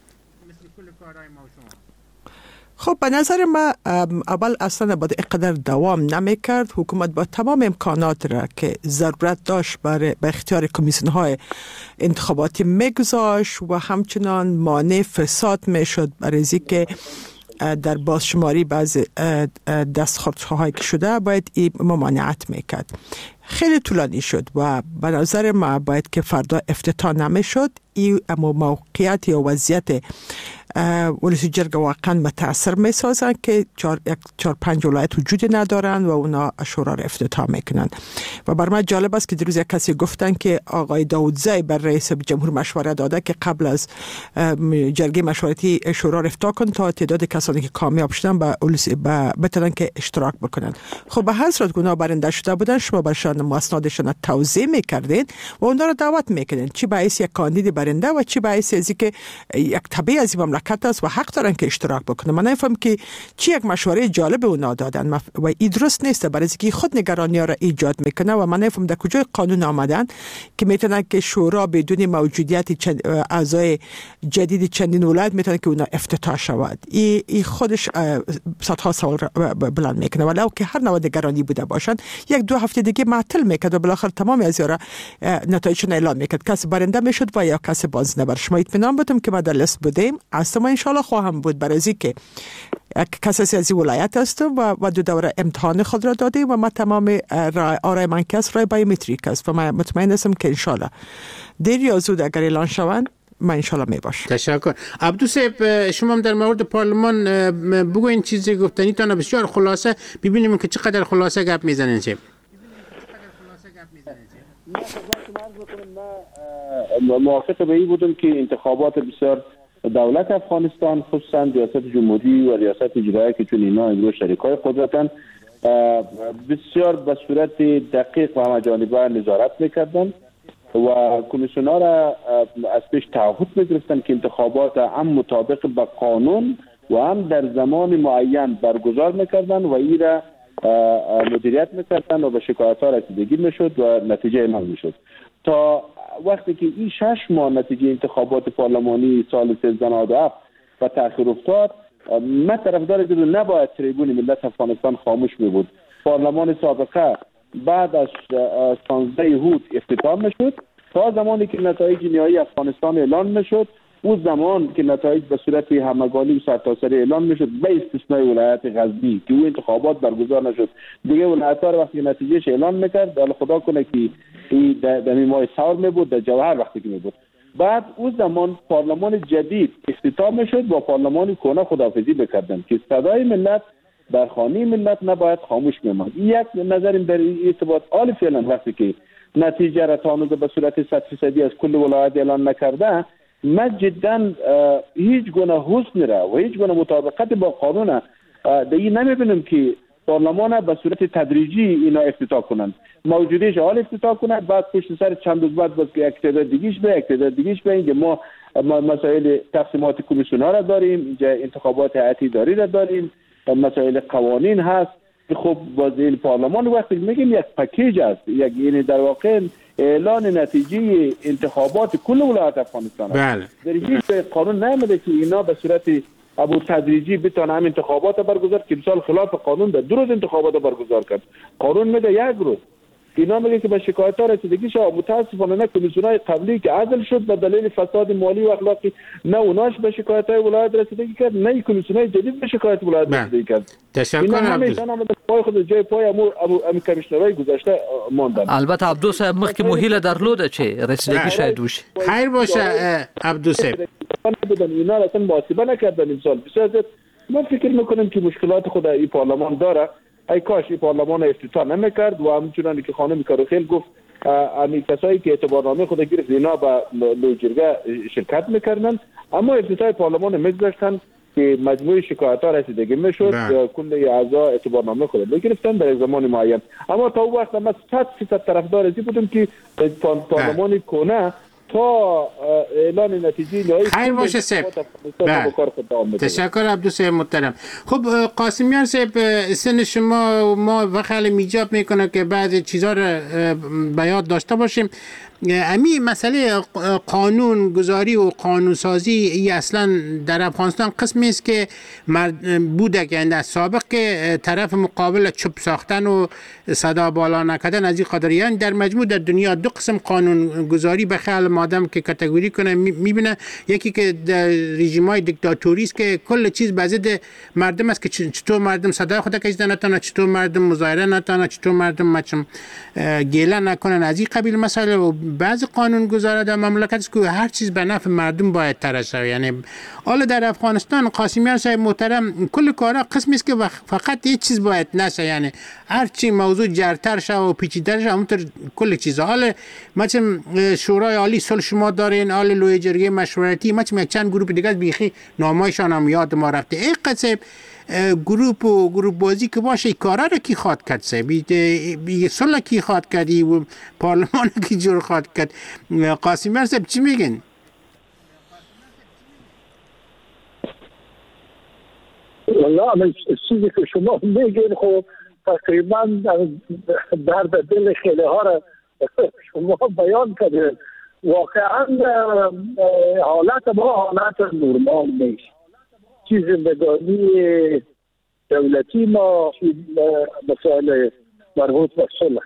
خب به نظر ما اول اصلا باید اقدر دوام نمیکرد. حکومت با تمام امکانات را که ضرورت داشت به اختیار کمیسیون های انتخاباتی میگذاشت و همچنان مانع فساد میشد برای اینکه در بازشماری بعض دستخوردهایی که شده باید این ممانعت میکرد. خیلی طولانی شد و به نظر ما باید که فردا افتتاح نمیشد. این موقعیت یا وضعیت ولسی جرگه واقعا متاثر می سازن که 4-5 ولایت وجود ندارن و اونا شورا را افتتاح میکنن. و بر من جالب است که دیروز یک کسی گفتن که آقای داودزی بر رئیس جمهور مشوره داده که قبل از جرگه مشورتی شورا را افتتاح کن تا تعداد کسانی که کامیاب شدن بتونن که اشتراک بکنن. خب به هر صورت اونا برنده شده بودن شما برشان اسنادشان توضیح میکردین و اونا را دعوت میکنین چی باعث یک کاندید برنده و چی باعث از اینکه یک تبعیض از مملکت است و حق دارن که اشتراک بکنن. من نفهم که چی یک مشوره جالب اونا دادن و این درست نیست برای اینکه خود نگرانی را ایجاد میکنه و من نفهم در کجای قانون آمدن که میتونن که شورا بدون موجودیت اعضای جدید چندین ولایت میتونن که اونا افتتاح شود. این خودش صدها سوال بلند میکنه ولو که هر نوع نگرانی بوده باشن 1-2 هفته دیگه معطل میکرد و بالاخره تمام از یارا نتایجشون اعلام میکرد کسی برنده میشد و یا کسی باز نبر. شما اطمینان بدم که ما در لیست بودیم اصلا انشالله خواهم بود برای اینکه کسی از ولایت است و 2 دوره امتحان خود را دادیم و ما تمام آرای من کس رای بایومتریک است و من مطمئن هستم که انشالله دیر یا زود اگر اعلان شوند من انشالله می باشم. تشکر. عبدو صاحب شما هم در مورد پارلمان بگوین چیزی گفتنیتان بسیار خلاصه ببینیم که چقدر خلاصه گپ میزنین چه. من موافق به این بودم که انتخابات بسیار دولت افغانستان خصوصا ریاست جمهوری و ریاست اجرایی که چون اینا امروز شریکای قدرتن بسیار به صورت دقیق و همه‌جانبه نظارت میکردن و کمیسیون‌ها را از پیش تعهد میگرفتن که انتخابات هم مطابق به قانون و هم در زمان معین برگزار میکردن و این را مدیریت میکردن و به شکایت‌ها رسیدگی میشد و نتیجه اعلام میشد. تا وقتی که این 6 ماه نتیجه انتخابات پارلمانی سال 1397 و تأخیر افتاد، من طرفدار دیدم نباید تریبون ملت افغانستان خاموش بود. پارلمان سابقه بعد از 16 هود اختتام میشد تا زمانی که نتایج نهایی افغانستان اعلان میشد. اون زمان که نتایج به صورت همگانی و سرتاسری اعلان میشد به استثنای ولایت غزنی که او انتخابات برگزار نشد، دیگه ولایت‌ها رو وقتی نتیجهش اعلان میکرد، حالا خدا کنه که این در ماه سال میبود، در جوهر وقتی که میبود. بعد اون زمان پارلمان جدید اختتام میشد و پارلمان کهنه خداحافظی بکردن که صدای ملت در خانه ملت نباید خاموش بماند. یک نظرم در این ارتباط حال فعلا وقتی که نتیجه را تا هنوز به صورت 100% از کل ولایت اعلان نکرده، من جدا هیچ گونه حسن را و هیچ گونه مطابقت با قانون در این نمیبینم که پارلمان به صورت تدریجی اینا افتتاح کنند. موجودیش حال افتتاح کنند، بعد پشت سر چند روز بعد باز که اقتدار دیگیش به اینکه ما مسائل تقسیمات کمیسیون ها را داریم، اینجا انتخابات هیئت اداری را داریم، مسائل قوانین هست. خب باز این پارلمان وقتی میگیم یک پکیج است، یک یعنی در واقع اعلان نتیجه انتخابات کل ولایت افغانستان است. در هیچ قانون نمیده که اینا به صورت ابو تدریجی بتونه هم انتخابات برگزار که مثال خلاف قانون ده 2 روز انتخابات برگزار کرد. قانون میده 1 روز. اینا میگه که به شکایت ها رسیدگی شد. متاسفانه نه کمیسیونای قبلی که عزل شد به دلیل فساد مالی و اخلاقی، نه اوناش به شکایت های ولایت رسیدگی کرد، نه کمیسیونای جدید به شکایت ولایت رسیدگی کرد. تشکر همیشان هم پای خود جای پای ام کمیشنرای گذشته ماندن. البته عبدوس مخکې مهیله درلوده چې رسیدگی شاید وشي. خیر باشه عبدوس. اینا اصلا محاسبه نکردن امسال. بسیار من فکر میکنم که مشکلات خود این پارلمان داره. ای کاش این پارلمان افتتاح نمیکرد و همچنان که خانم کاروخیل گفت امی کسایی که اعتبارنامه خود گرفت اینا با لوجرگه شرکت میکردن، اما افتتاح پارلمان میگذاشتن که مجموعه شکایت ها رسیدگی میشد، کل اعضا اعتبارنامه خود بگرفتن در زمان معین. اما تا وقت ما 100% طرفدار ازی بودم که پارلمان کهنه تا اعلان نتیجه نهایی خیر باشه سب. تشکر عبدوس محترم. خب قاسمیان صاحب، سن شما ما وقتی ایجاب میکنه که بعضی چیزا رو به یاد داشته باشیم. امی مسئله قانون گذاری و قانون سازی ای اصلا در افغانستان قسمی است که بوده که از سابق که طرف مقابل چوب ساختن و صدا بالا نکردن از این قدریان، در مجموع در دنیا 2 قسم قانون گذاری به خیال مادم که کاتگوری کنه میبینه. یکی که در رژیم‌های دیکتاتوری است که کل چیز به ضد مردم است که چطور مردم صدای خود کشیده نتونه، چطور مردم مظاهره نتونه، چطور مردم گله نکنن، از این قبیل مسائل. و بعضی قانون گذاره در مملکت است که هر چیز به نفع مردم باید طرح شود. یعنی حالا در افغانستان قاسمیان صاحب محترم کل کارا قسمی است که فقط یک چیز باید نشه، یعنی هر چی موضوع جرتر شه و پیچیده‌تر شه اونطور کل چیزا. حالا مثلا شورای عالی صلح شما دارین، حالا لوی جرگه مشورتی، مثلا چند گروه دیگه بیخی نامایشان هم یاد ما رفته. ای قصب گروپ بازی که باشه کارا رو کی خواد کرد صاحب، صلح کی خواد کردی و پارلمان کی جور خواد کرد. قاسمیان صاحب چی میگن؟ والله چیزی که شما میگین خب تقریبا درد دل خیلی ها را شما بیان کردید. واقعا حالت ما حالت نرمال نیست. چیز زندگانی دولتی ما مسائل مربوط به صلح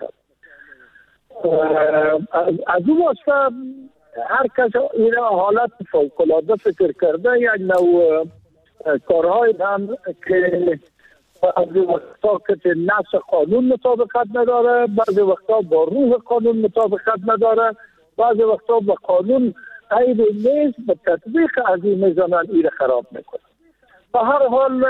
از اون واسه هر کس این حالت فوق‌العاده فکر کرده، یک نوع کارهای هم که بعضی وقتا که نص قانون مطابقت نداره، بعضی وقتا با روح قانون مطابقت نداره، بعضی وقتا با قانون عیب نیست، به تطبیق از این میزنن این خراب میکنه. به هر حال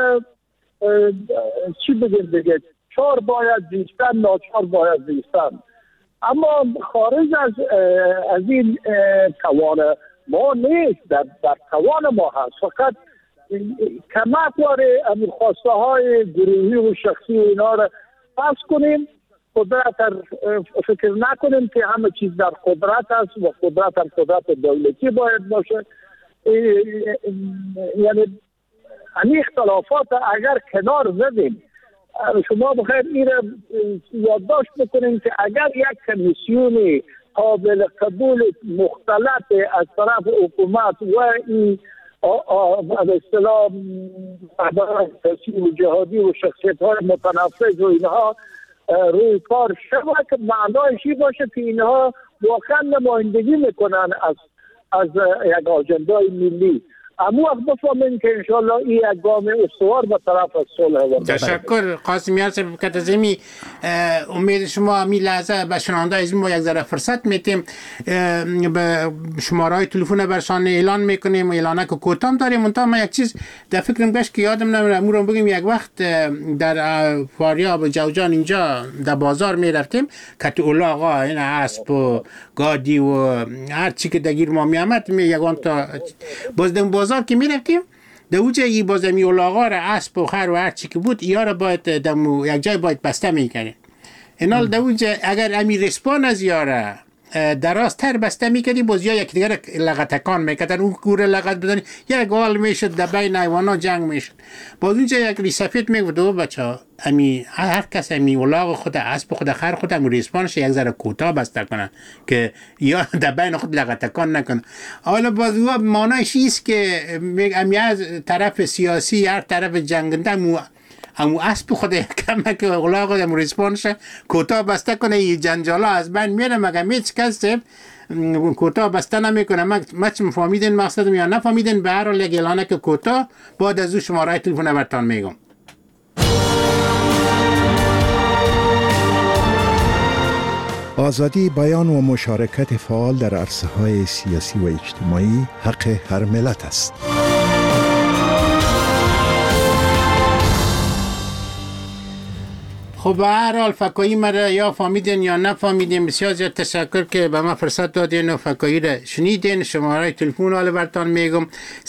چی بگیم دیگه، چار باید زیستن، ناچار باید زیستن. اما خارج از این توان ما نیست، در توان ما هست. فقط کمک واره امی خواسته های گروهی و شخصی و اینا را پس کنیم، فکر نکنیم که همه چیز در قدرت است و قدرت هم قدرت دولتی باید باشه. یعنی همین اختلافات اگر کنار زدیم، شما بخیر این را یادداشت بکنیم که اگر یک کمیسیونی قابل قبول مختلط از طرف حکومت و این به اصطلاح رهبران سیاسی و جهادی و شخصیت‌های متنفذ و اینها روی کار شود که معنایش این باشه که اینها واقعا نمایندگی میکنن از یک آجندای ملی. اما وقت بفهمیم که انشاءالله این یک گام استوار به طرف از صلح. تشکر قاسم یاسر کتزمی. امید شما همین لحظه به شنونده از ما یک ذره فرصت میتیم، به شماره های تلفن برشان اعلان میکنیم، اعلانه که کوتام داریم. منتها من یک چیز در فکرم گشت که یادم نمیره امورم بگیم. یک وقت در فاریاب جوجان اینجا در بازار میرفتیم که اولا آقا این اسب و گادی و هر چی که دگیر ما میامد یکان تا بازدم بازار که میرفتیم دوجه ای بازمی اولاغا را اسب و خر و هر چی که بود یا را باید یک جای باید بسته میکنیم. اینال دوجه اگر امی رسپان از یاره دراز تر بسته میکردی باز یا یک دیگر لغتکان میکردن اون کوره لغت بدنی یک گال میشد در بین حیوانا جنگ میشد. باز اونجا یک ریسفیت میگفت دو بچه امی هر کس امی اولاغ خود اسب خود خر خود امی رسپانش یک ذره کوتاه بسته کنن که یا در بین خود لغتکان نکنن. حالا باز معنیش ایست که امی از طرف سیاسی هر طرف جنگنده امو اسب خود کمه که اولاغ امو رسپانش کوتاه بسته کنه. این جنجالا از بین میره مگه هیچ کس کوتاه بسته نمیکنه. ما چه فهمیدین مقصدم یا نفهمیدین؟ به هر حال یک اعلانه که کوتاه بعد از او شماره تلفن برتان میگم. آزادی بیان و مشارکت فعال در عرصه‌های سیاسی و اجتماعی حق هر ملت است. خب به هر حال فکایی مرا یا فهمیدین یا نفهمیدین بسیار زیاد تشکر که به من فرصت دادین و فکایی را شنیدین. شماره تلفن حالا برتان میگم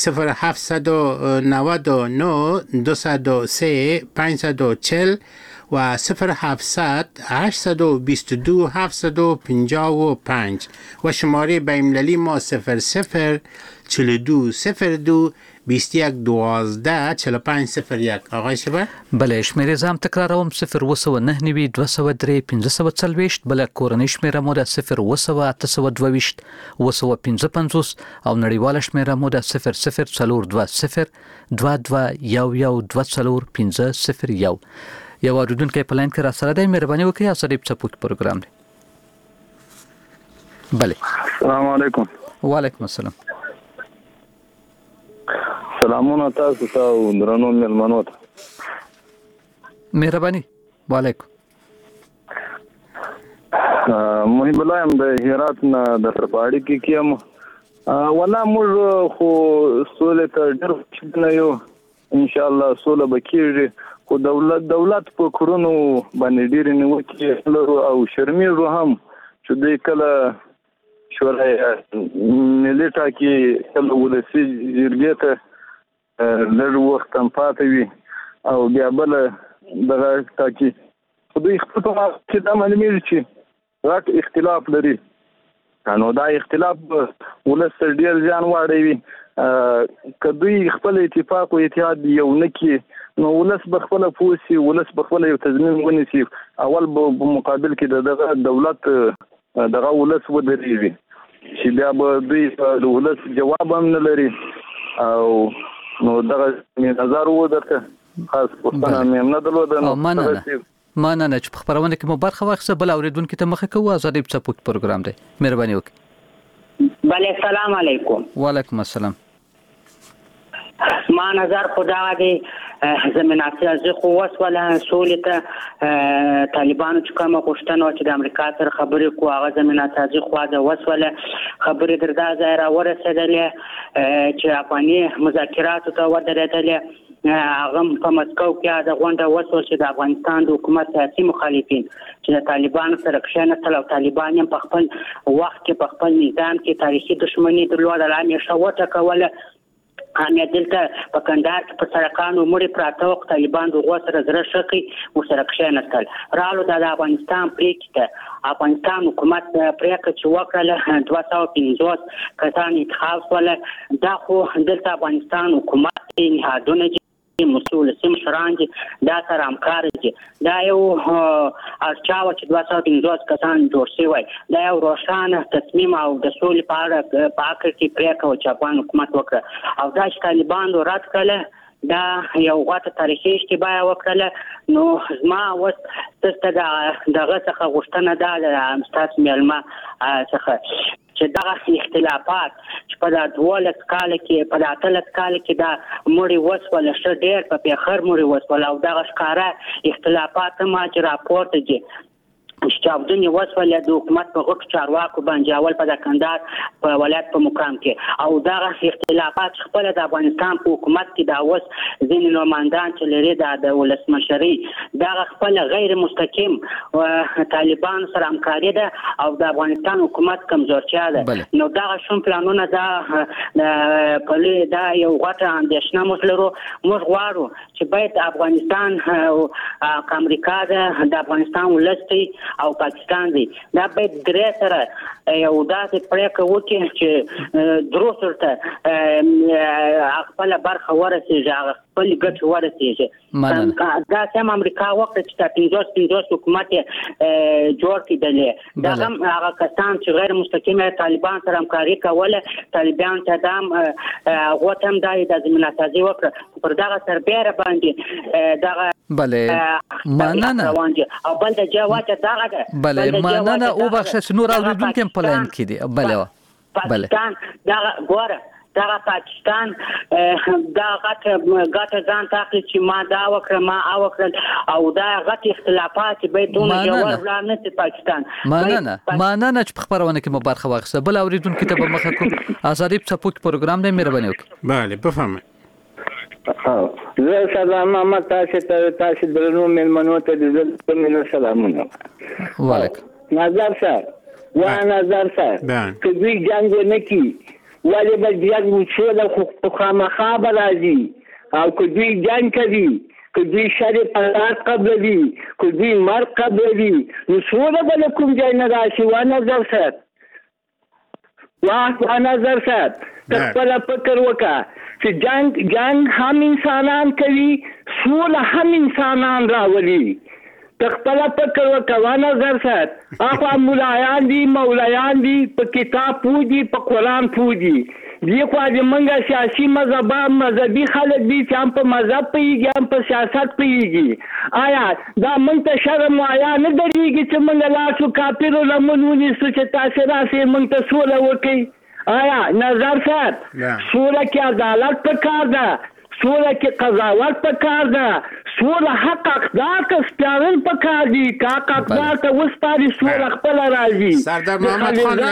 0799 203 540 و 0700 822 755 و شماره بین‌المللی ما 00 42 02 21 12 4501. آقای شبر؟ بله، شمیره زم تکراروم 089 203 540 بله کورنۍ شمیره مو د 02822 255 او نړیواله شمیره مو د 0042 22 یو اوریدونکو په لاین کې را سره دی. مهرباني وکړئ اسره په چپوک پروګرام دی. بله السلام علیکم. وعلیکم السلام. سلامونه تاسو ته او درنو مېلمنو ته. مهرباني. وعلیکم. محب الله هم د هرات نه د سرپاړي کې کیم. ولا موږ خو سولې ته ډېر نه یو، ان شاء الله سوله به کېږي. خو دولت په کورونو باندې ډېر نیوکې لرو او شرمېږو هم چې دوی کله شورای ملي ټاکي کله ولسي جرګې ته لږ وخت هم پاتې وي او بیا بله دغه ټاکي. خو دوی خپل چې دا معلومېږي چې غټ اختلاف لري. نو دا اختلاف ولس ته ډېر زیان واړوي. که دوی خپل اتفاق او اتحاد یو نه کړي نو ولس به خپله پوه شي، ولس به خپله یو تضمین ونیسي. اول به مقابل کې دغه دولت دغه ولس ودرېږي چې بیا به دوی د ولس جواب هم نه لري. او نو دغه نظر و درته خاص پوښتنه مې هم نه درلوده. مننه چې په خبرونه کې مو برخه واخیسته. بل اوریدونکو ته مخه کوو. ازادي په چپوک پروګرام دی. مهرباني وکړئ. بله سلام علیکم. وعلیکم السلام. ما نظر خدا دی زمینات سیاسي خو وسوله سولې ته طالبانو چې کومه غوښتنه چې د امریکا سره خبرې کوو هغه زمینات سیاسي خو د وسوله خبرې دردا ځای را ورسېدلې چې افغاني مذاکراتو ته ودرېدلې. هغه په مسکو کې د غونډه وسول چې د افغانستان د حکومت سیاسي مخالفین چې د طالبانو سره کښېنستل او طالبان هم په خپل وخت کې په خپل نظام کې تاریخي دښمني درلوده، همیشه وټکوله. همیا دلته په کندهار کې په سړکانو مړي پراته وو، طالبان دغو سره زړه شقي ورسره کښېنستل. راغلو د افغانستان پرېکړې ته افغانستان حکومت پرېکړه چې وکړله 250 کسان انتخاب شول. دا خو دلته افغانستان حکومت نهادونه مسئول سیم شران دي دا سره همکار دي دا یو ارچاو چې 250 کسان جوړ شوی دا یو روښانه تصمیم او د سولې په اړه په اخر کې پریکړه چې افغان حکومت وکړه او دا چې طالبانو رد کړه دا یو غوته تاریخي اشتباه وکړه نو زما اوس څه دغه څخه غوښتنه ده ستاسو مېلمه څخه چې دغه اختلافات چې په دا 12 کال کې په دا 13 کال کې دا مړی وسوله ش ډېر په پیخر مړی وسوله او دغه ښکارا اختلافات ما چې راپورته دي چې چاودنې وسوله د حکومت په غټو چارواکو باندې اول په د کندهار په ولایت په مقام کې او دغه اختلافات خپل د افغانستان په حکومت کې دا اوس ځینې نوماندان چې لري د ولسمشري دغه خپل غیر مستقیم طالبان سره همکاري ده او د افغانستان حکومت کمزورتیا ده نو دغه شوم پلانونه دا یو غټه اندېښنه موږ لرو موږ غواړو چې باید افغانستان امریکا ده د افغانستان ولستي او پاکستان دی دا باید درې سره یو داسې پریکړه وکړي چې دروغ ورته خپل برخه ورسېږي هغه خپل ګټې ورسېږي دا سم امریکا وکړه چې دا 50 حکومت جوړ کړي دا هم هغه کسان چې غیر مستقیم طالبان سره همکاري کوله طالبان ته دام غوتم دای د زمینه سازي وکړه پر دغه سربېره باندې دغه مننه او بل د جواب دغه بله مننه او بخش نور اوریدونکو په پلان کې دي بله پاکستان دغه ګوره دغه پاکستان دا غټ ځان تاخلي چې ما دا وکړه ما او دا غټ اختلافات به دونه جوړ وړاندې نه چې پاکستان مننه چې په خبرونه کې مو برخه واخیسته بل اوریدونکو ته به مخه کو آزادی سپورت پروګرام دې مهرباني وکړي بله بفهمه زه سلام محمد تاسو درنو مېلمنو ته د زړه مینه سلامونه وعلیکم نظر صاحب که دوی جنگ نه کی ولی به جنگ وشوله خو خامخا به راځي او که دوی جنگ کوي که دوی شر پرات قبلوي که دوی مرګ قبلوي نو سوله به له کوم ځای نه راشي نظر صاحب ته خپله فکر وکړه چې جنگ هم انسانان کوي سوله هم انسانان راولي ته خپله فکر وکړه نظر صاحب اخوا مولایان دي مولایان دي په کتاب پوه دي په قرآن پوه دي دي خوا د منګه سیاسي مذهبي خلک دي چې هم په مذهب پوهېږي هم په سیاست پوهېږي آیا دا موږ ته شرم آیا نه درېږي چې موږ لاسو کافرو لمن ونیسو چې تاسې راسئ موږ ته سوله وکړئ آیا نظر صاحب سوله کې عدالت پکار ده سوله کې قضاوت پکار ده سوله حق اقدار ته سپارل پکار دي که حق اقدار ته وسپاري سوله خپله راځي سردار محمد خان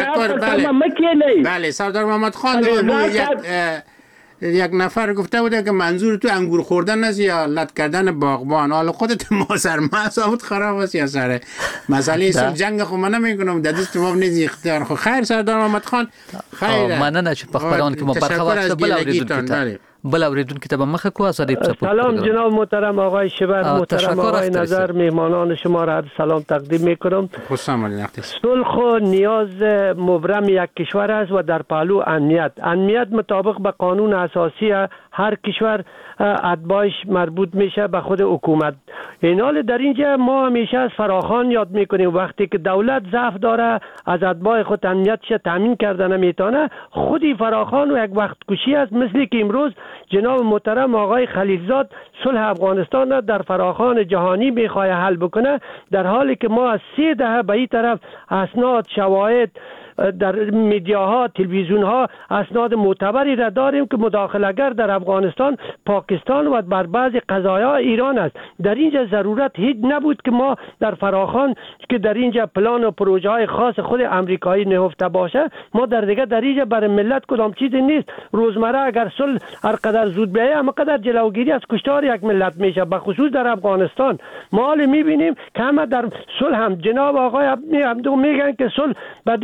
تشکر بله سردار محمد خان یک نفر گفته بوده که منظور تو انگور خوردن است یا لط کردن باغبان حالا خودت ماسرمت خراب است یا سره مسئله سر جنگ خو من نمیکنم در دست ما نیز اختیار خو خیر سردار محمد خان خیر مننه چې په خبرونه کې مبارکه واخیسته بل اوریدونکو ته به مخه کو آزادی سلام جناب محترم آقای شبر محترم آقای نظر مهمانان شما را سلام تقدیم میکنم صلح و نیاز مبرم یک کشور است و در پهلو امنیت مطابق به قانون اساسی هر کشور اتباعش مربوط میشه به خود حکومت. این حال در اینجا ما همیشه از فراخوان یاد میکنیم وقتی که دولت ضعف داره از اتباع خود امنیتش تامین کرده نمیتونه خودی فراخوان و یک وقت کشی است مثل که امروز جناب محترم آقای خلیلزاد صلح افغانستان را در فراخوان جهانی میخواد حل بکنه در حالی که ما از 3 دهه به این طرف اسناد شواهد در میدیاها تلویزیونها اسناد معتبری را داریم که مداخله‌گر در افغانستان پاکستان و بر بعضی قضایا ایران است. در اینجا ضرورت هیچ نبود که ما در فراخوان که در اینجا پلان و پروژه های خاص خود امریکایی نهفته باشه ما در اینجا برای ملت کدام چیزی نیست. روزمره اگر صلح هر قدر زود بیاید اما قدر جلوگیری از کشتار یک ملت میشه به خصوص در افغانستان. ما حالا میبینیم که همه در صلح هم جناب آقای عبدو میگن که صلح به دست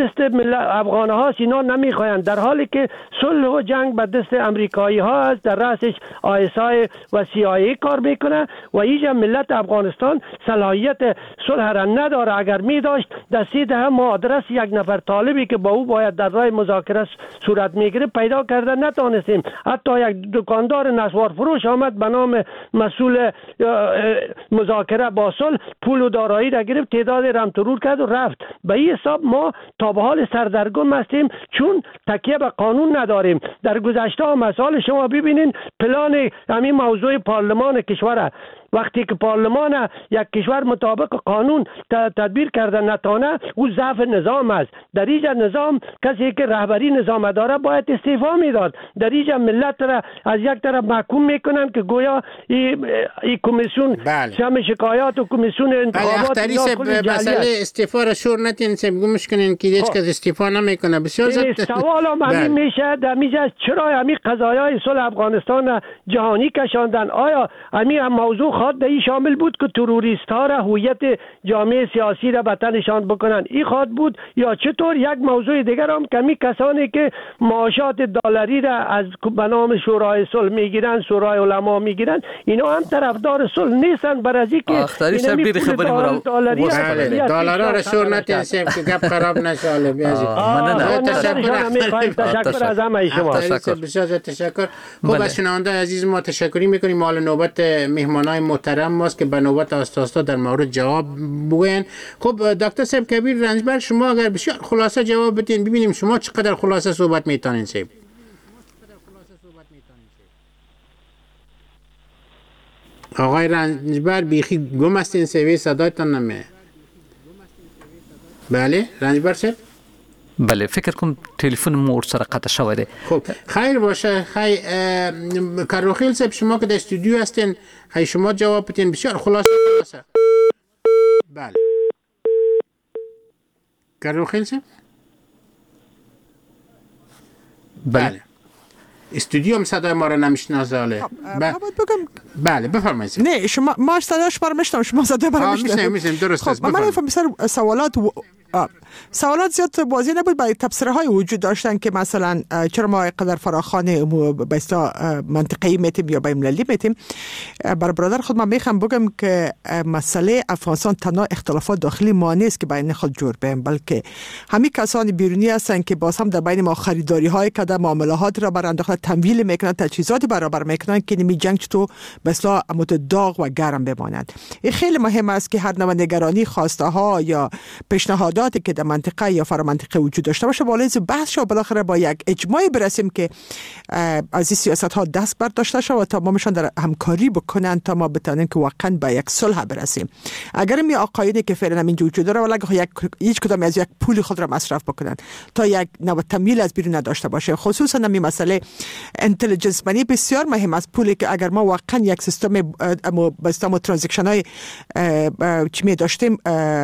افغان ها اینا نمیخواین، در حالی که صلح و جنگ به دست امریکایی ها است، در رأسش ISI و CIA کار میکنه و اینجا ملت افغانستان صلاحیت صلح را نداره. اگر می داشت دستی ده ما آدرس یک نفر طالبی که با او باید در راه مذاکره صورت میگیره پیدا کرده نتونستیم. حتی یک دکاندار نسوار فروش آمد به نام مسئول مذاکره با صلح پول و دارایی را گرفت، تعداد رم ترور کرد و رفت. به این حساب ما تا به حال سردرگم هستیم چون تکیه به قانون نداریم. در گذشته مسائل شما ببینین پلان همین موضوع پارلمان کشور، وقتی که پارلمان یک کشور مطابق قانون تدبیر کرده نتانه، او ضعف نظام است. در اینجا نظام کسی که رهبری نظام داره باید استعفا میداد. در اینجا ملت را از یک طرف محکوم میکنن که گویا این کمیسیون شام شکایات و کمیسیون انتخابات مسئله استعفا را شور نتین سب گمش کنین که هیچ کس استعفا نمیکنه. بسیار سوال هم همین میشه در میجا چرا همین قضایای صلح افغانستان جهانی کشاندن؟ آیا همین موضوع خود در این شامل بود که تروریست ها را هویت جامعه سیاسی را به تنشان بکنن؟ این خود بود یا چطور یک موضوع دیگر هم کمی کسانی که معاشات دلاری را از به نام شورای صلح میگیرن، شورای علما میگیرن، اینا هم طرفدار صلح نیستن؟ برای اینکه دلارا را شور نتیسیم که گپ خراب نشه. بیازی تشکر از همه شما. بسیار تشکر. خب از شنونده عزیز ما تشکری میکنیم. حالا نوبت مهمانای محترم ماست که به نوبت آستا در مورد جواب بگوین. خب دکتر صاحب کبیر رنجبر، شما اگر بسیار خلاصه جواب بدین ببینیم شما چقدر خلاصه صحبت میتونین صاحب. آقای رنجبر بیخی گم هستین، سوی صدایتان نمیه. بله رنجبر صاحب. بله فکر کنم تلفن مو سره قطع شوی دی. خب خیر باشه. خیر کاروخیل صاحب، شما که در استودیو هستین خیر شما جواب بدین بسیار خلاصه. بله کاروخیل صاحب. بله استودیو هم صدای ما را نمیشناسه. بله بفرمایید. نه شما ما صداش بر میشنم، شما صدای بر میشنم. میشنم درست است. من فهمیدم سوالات زیاد بازی نبود، برای تبصره های وجود داشتن که مثلا چرا ما قدر فراخوان به اصطلاح منطقه‌ای میتیم یا بین المللی میتیم. برای برادر خود من میخوام بگم که مسئله افغانستان تنها اختلافات داخلی ما نیست که بین خود جور بیم، بلکه همین کسانی بیرونی هستن که باز هم در بین ما خریداری های کده، معاملات را بر انداخته تمویل میکنن، تجهیزات برابر میکنن که نمی جنگ تو به اصطلاح داغ و گرم بماند. این خیلی مهم است که هر نوع نگرانی، خواسته ها یا پیشنهاداتی که در منطقه یا فرامنطقه وجود داشته باشه بالا از بحث شو، بالاخره با یک اجماعی برسیم که از این سیاست ها دست برداشته شود و تمامشان در همکاری بکنن تا ما بتونیم که واقعا به یک صلح برسیم. اگر می آقایونی که فعلا اینجا وجود داره ولی هیچ کدام از یک پول خود را مصرف بکنن تا یک نوع تمویل از بیرون نداشته باشه، خصوصا همین مسئله اینتلیجنس منی بسیار مهم است. پولی که اگر ما واقعا یک سیستم با استفاده ترانزکشن های چی می داشتیم،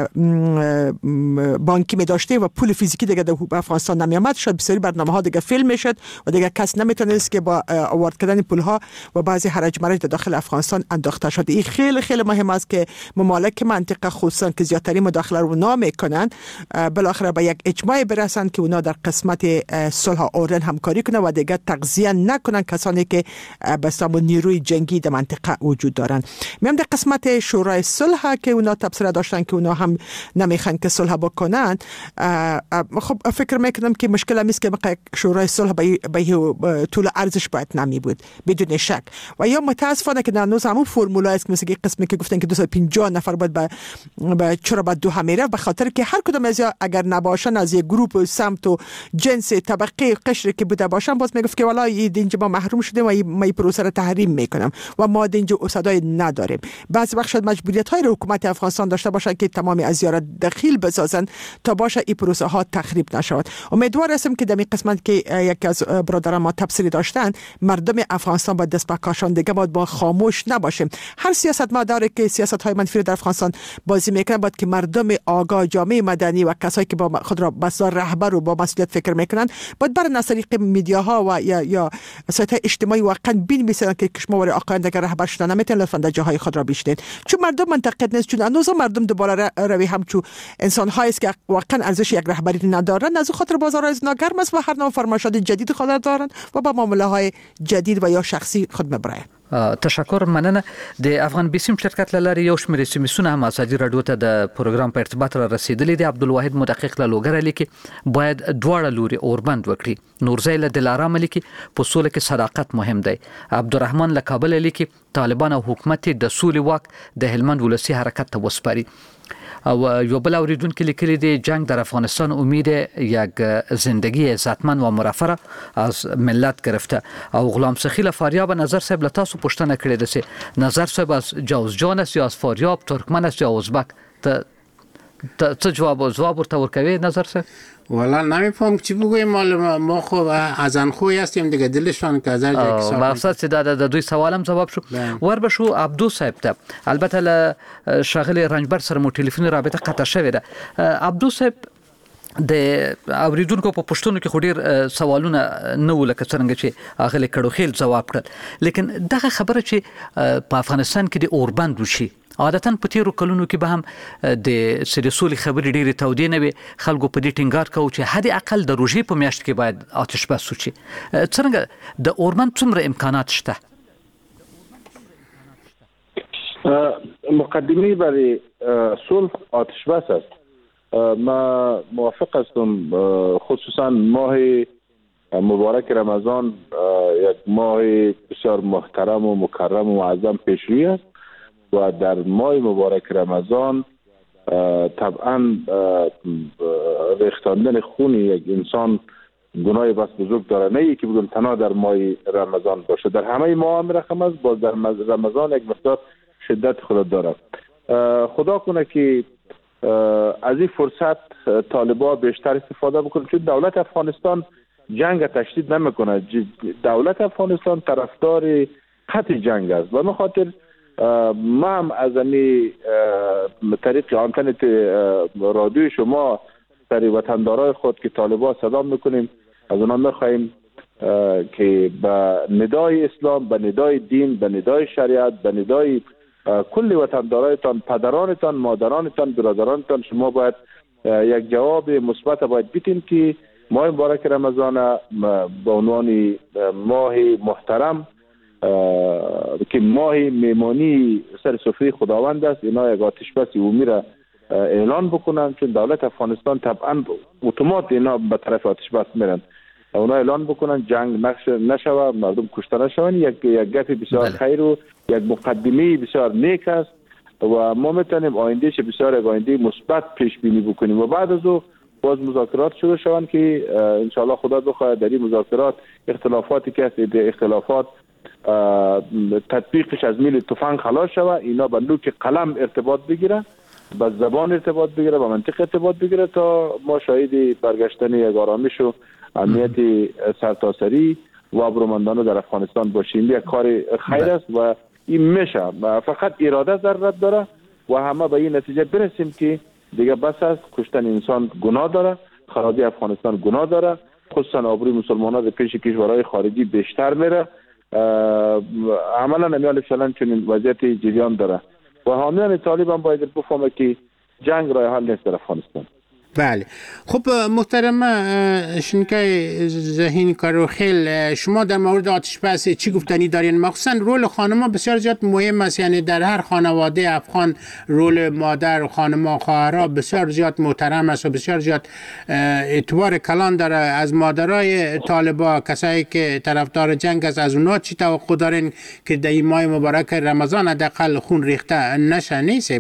بانکی می داشتیم و پول فیزیکی دیگه در افغانستان نمی آمد، شاید بسیاری برنامه ها دیگه فیلم میشد و دیگه کس نمیتونست که با آورد کردن پول ها و بعضی حرج مرج داخل افغانستان انداخته شده. این خیلی خیلی مهم است که ممالک منطقه خصوصا که زیادترین مداخله رو نمیکنن بالاخره به یک اجماع برسن که اونا در قسمت صلح آوردن همکاری کنن و دیگه تغذیه نکنن کسانی که بس نیروی جنگی در منطقه وجود دارن. میام در قسمت شورای صلح که اونا تبصره داشتن که اونا هم نمیخوان که صلح بکنن. خب فکر میکنم که مشکل است که شورای صلح به طول ارزش باید نمی بود بدون شک، و یا متاسفانه که هنوز همون فرمولا است مثل قسمی که گفتن که 250 نفر باید چرا باید دو میره، به خاطر که هر کدوم از اگر نباشن از یک گروه سمت و جنس طبقه قشر که بوده باشن باز میگفت که والا اینجا ما محروم شدیم و ما این پروسه را تحریم میکنم و ما اینجا صدای نداریم. بعضی وقت شاید مجبوریت های حکومت افغانستان داشته باشه که تمام ازیارت دخیل بسازن تا باشه این پروسه ها تخریب نشود. امیدوار هستم که در این قسمت که یکی از برادران ما تفسیری داشتن مردم افغانستان با دست به کاشان دیگه باید با خاموش نباشیم. هر سیاست مداری که سیاست های منفی در افغانستان بازی میکنه باید که مردم آگاه، جامعه مدنی و کسایی که با خود را بسیار رهبر و با مسئولیت فکر میکنن باید بر از طریق میدیاها و یا سایت های اجتماعی واقعا بنویسن که شما ولی آقایان دیگه رهبر شدن نمیتونن لطفا در جاهای خود را بیشتن، چون مردم منتقد نیست، چون هنوز مردم دوباره روی همچو انسان های کسایی است که واقعا ارزش یک رهبری ندارند، از خاطر بازار ناگرم است و هر نوع فرمایشات جدید خود دارند و با معامله های جدید و یا شخصی خود مبرند. تشکر. مننه. د افغان بیسیم شرکت لاري یو شمېر سیمسونه هم ازادي رادیو ته د پروګرام په ارتباط را رسیدلې دي. عبدالواحد مدقق له لوګر لیکي باید دواړه لوري اوربند وکړي. نورزی له دلارام لیکي په سوله کې صداقت مهم دی. عبدالرحمن له کابل لیکي طالبان او حکومت د سولې واک د هلمند ولسی حرکت ته وسپاري. او یو بل اوریدونکو لیکلی دی جنگ در افغانستان امید یک زندگی عزتمند و مرفه از ملت گرفته. او غلام سخیل فاریاب نظر صاحب له تاسو پوښتنه کړې ده چې نظر صاحب از جوزجان است یا از فاریاب، ترکمن است یا ازبک؟ ته جواب ورته ورکوي نظر صاحب؟ والا نمیفهم چی بگویم. ما خب از انخوی هستیم دیگه، دلشان که از هر جای که مقصد چې د دوی سوالم جواب شو. ور بشو عبدو صاحب ته البته له شاغل رنجبر سره مو ټلیفوني رابطه قطع شوې ده. عبدو صاحب د اوریدونکو په پښتون کې خډیر سوالونه نه ولکه څنګه چې اغلی کډو خیل جواب کړ، لیکن دغه خبره چې په افغانستان کې د اوربند وشي عادتاً په تیرو کلونو کې به هم د سولې خبرې ډېرې تودې نه وي. خلکو په دې ټینګار کوي چې حد اقل د روژې په میاشت کې باید آتش بس وشي. څنګه د اوربند څومره امکانات شته؟ مقدمه برای صلح آتش بس است. ما موافق هستم، خصوصا ماه مبارک رمضان یک ماه بسیار محترم و مکرم و معظم پیش روی است و در ماه مبارک رمضان طبعا ریختاندن خون یک انسان گناه بس بزرگ داره، نه که بگم تنها در ماه رمضان باشه، در همه ماه هم رقم است، باز در رمضان یک مقدار شدت خود داره. خدا کنه که از این فرصت طالبان بیشتر استفاده بکنه، چون دولت افغانستان جنگ تشدید نمیکنه. دولت افغانستان طرفدار قطع جنگ است و به خاطر ما هم از امی طریق آنتنت رادیوی شما سری وطندارای خود که طالبان صدا میکنیم از اونا میخواییم که به ندای اسلام، به ندای دین، به ندای شریعت، به ندای کل وطندارایتان، پدرانتان، مادرانتان، برادرانتان شما باید یک جواب مثبت باید بیتین که ماه مبارک رمضان به عنوان ماه محترم که ماه میمانی سر سفره خداوند است، اینا یک آتش بس عمومی را اعلان بکنن، چون دولت افغانستان طبعا اتومات اینا به طرف آتش بس میرن. اونا اعلان بکنن جنگ نشوه، مردم کشته نشون. یک گپ بسیار خیر و یک مقدمه بسیار نیک است و ما میتونیم آیندهش بسیار آینده مثبت پیش بینی بکنیم و بعد از او باز مذاکرات شروع شوند که انشاءالله خدا بخواهد در این مذاکرات اختلافاتی که هست اختلافات تطبیقش از میل تفنگ خلاص شود، اینا به نوک قلم ارتباط بگیره، به زبان ارتباط بگیره، به منطق ارتباط بگیره تا ما شاهد برگشتن یک آرامش و امنیت سرتاسری و ابرومندانه در افغانستان باشیم. یک کار خیر است و این میشه، فقط اراده ضرورت داره و همه به این نتیجه برسیم که دیگه بس است. کشتن انسان گناه داره، خرابی افغانستان گناه داره، خصوصا آبروی مسلمانان در پیش کشورهای خارجی بیشتر میره. عملا نمیال فعلا چنین وضعیت جریان داره و حامیان طالب هم باید بفهمه که جنگ راه حل نیست در افغانستان. بله. خب محترم شنکای ذهین کاروخیل، شما در مورد آتش بس چی گفتنی دارین؟ مخصوصا رول خانم‌ها بسیار زیاد مهم است، یعنی در هر خانواده افغان رول مادر و خانم‌ها خواهرها بسیار زیاد محترم است و بسیار زیاد اعتبار کلان داره. از مادرای طالبا، کسایی که طرفدار جنگ است، از اونها چی توقع دارین که در این ماه مبارک رمضان حداقل خون ریخته نشه؟ نیست؟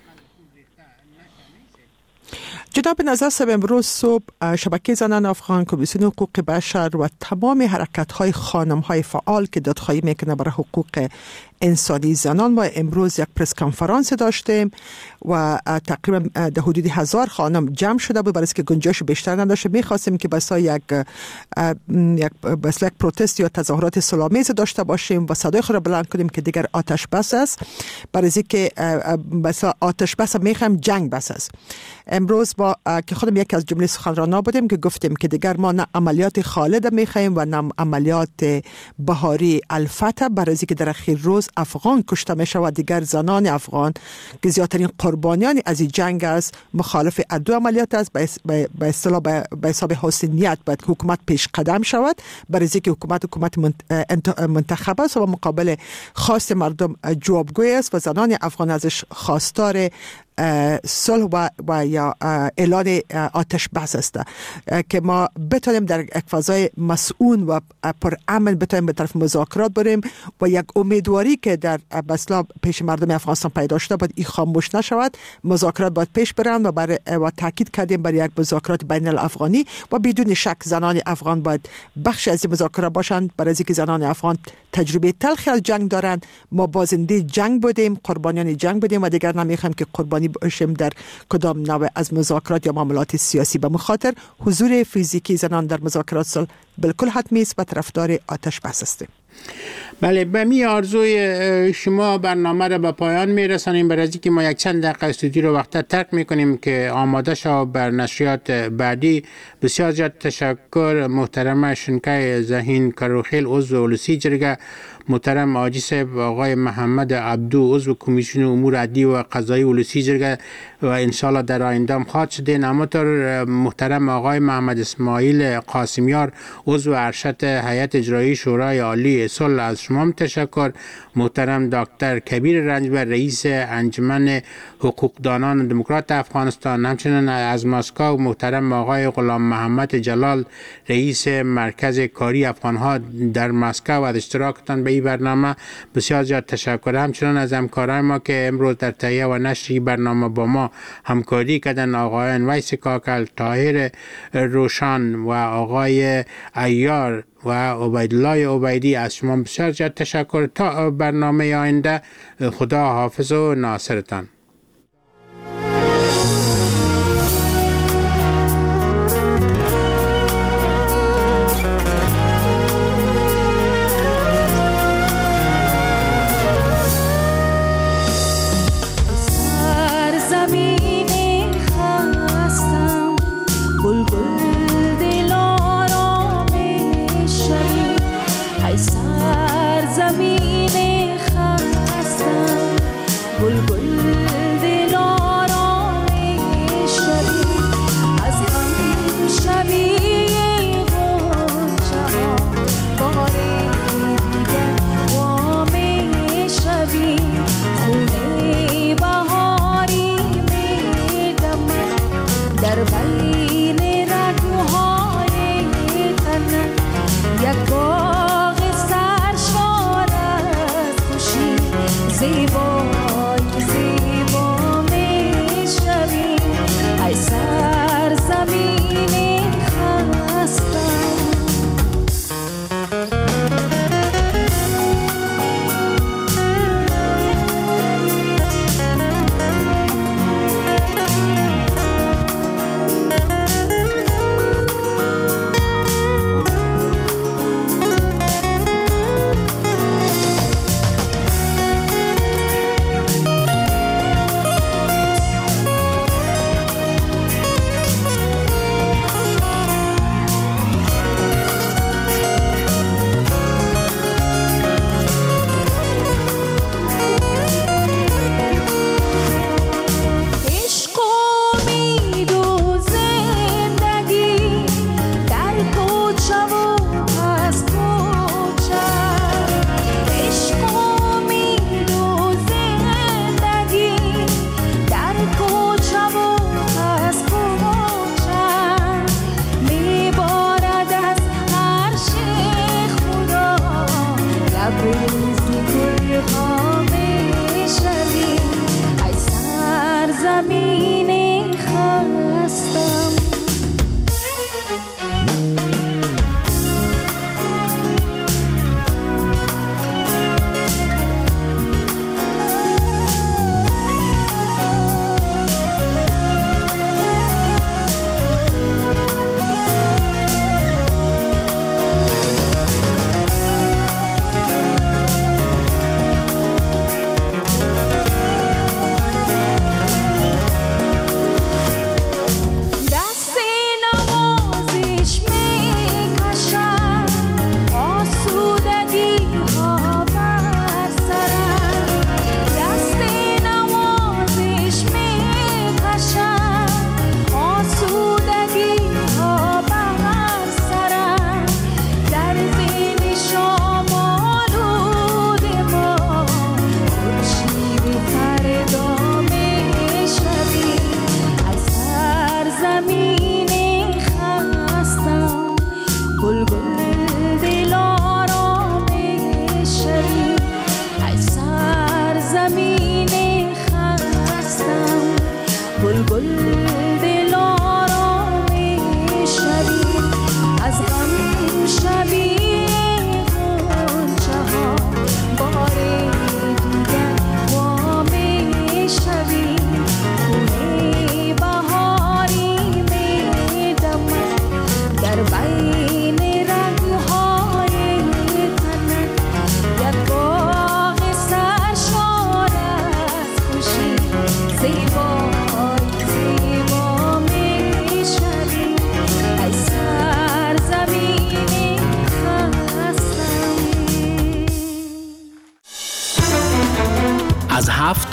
جناب نظر صاحب، امروز صبح شبکه زنان افغان، کمیسیون حقوق بشر و تمام حرکت‌های خانم‌های فعال که دادخواهی میکنه برای حقوق انسانی زنان و امروز یک پرس کنفرانس داشتیم و تقریبا در حدود 1000 خانم جمع شده بود، برای که گنجایش بیشتر نداشته. می‌خواستیم که بسا یک پروتست یا تظاهرات صلح‌آمیز داشته باشیم و صدای خود را بلند کنیم که دیگر آتش بس است، برای که بسا آتش بس می‌خوایم جنگ بس است. امروز با که خودم یکی از جمله سخنرانا بودیم که گفتیم که دیگر ما نه عملیات خالد می‌خوایم و نه عملیات بهاری الفتح، برای که در اخیر روز باز افغان کشته می شود، دیگر زنان افغان که زیادترین قربانیان از این جنگ است مخالف دو عملیات است. به اصطلاح به حساب حسنیت باید حکومت پیش قدم شود، برای اینکه حکومت منتخب است و مقابل خواست مردم جوابگوی است و زنان افغان ازش خواستار صلح و یا اعلان آتش بس است که ما بتونیم در یک فضای مسئول و پر امن بتونیم به طرف مذاکرات بریم و یک امیدواری که در بسلا پیش مردم افغانستان پیدا شده باید این خاموش نشود. مذاکرات باید پیش برند و تاکید کردیم برای یک مذاکرات بین الافغانی و بدون شک زنان افغان باید بخش از این مذاکرات باشند، برای اینکه زنان افغان تجربه تلخی از جنگ دارند. ما بازنده جنگ بودیم، قربانیان جنگ بودیم و دیگر نمیخوایم که قربانی باشیم در کدام نوع از مذاکرات یا معاملات سیاسی. به مخاطر حضور فیزیکی زنان در مذاکرات صلح بالکل حتمی است و طرفدار آتش بس هستیم. بله، به می آرزوی شما برنامه را به پایان میرسانیم. برای اینکه ما یک چند دقیقه استودیو رو وقت ترک میکنیم که آماده شو بر نشریات بعدی. بسیار زیاد تشکر محترم شنکای ذهین کروخیل عضو اولسی جرگه، محترم حاجی صاحب آقای محمد عبدو عضو کمیسیون امور عدلی و قضایی اولسی جرگه و انشالله در آینده هم خواهد شده. همینطور محترم آقای محمد اسماعیل قاسمیار عضو ارشد هیئت اجرایی شورای عالی صلح، از شما تشکر. محترم دکتر کبیر رنجبر رئیس انجمن حقوقدانان دموکرات افغانستان، همچنین از مسکو محترم آقای غلام محمد جلال رئیس مرکز کاری افغانها در مسکو از اشتراکتان به این برنامه بسیار زیاد تشکر. همچنین از همکاران ما که امروز در تهیه و نشر این برنامه با ما همکاری کردن، آقایان ویس کاکل، طاهر روشان و آقای ایار و عبیدالله عبیدی، از شما بسیار زیاد تشکر. تا برنامه آینده، خدا حافظ و ناصرتان. زمین خستم بلبل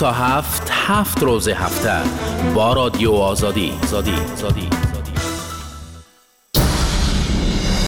تا 7 روز هفته با رادیو آزادی.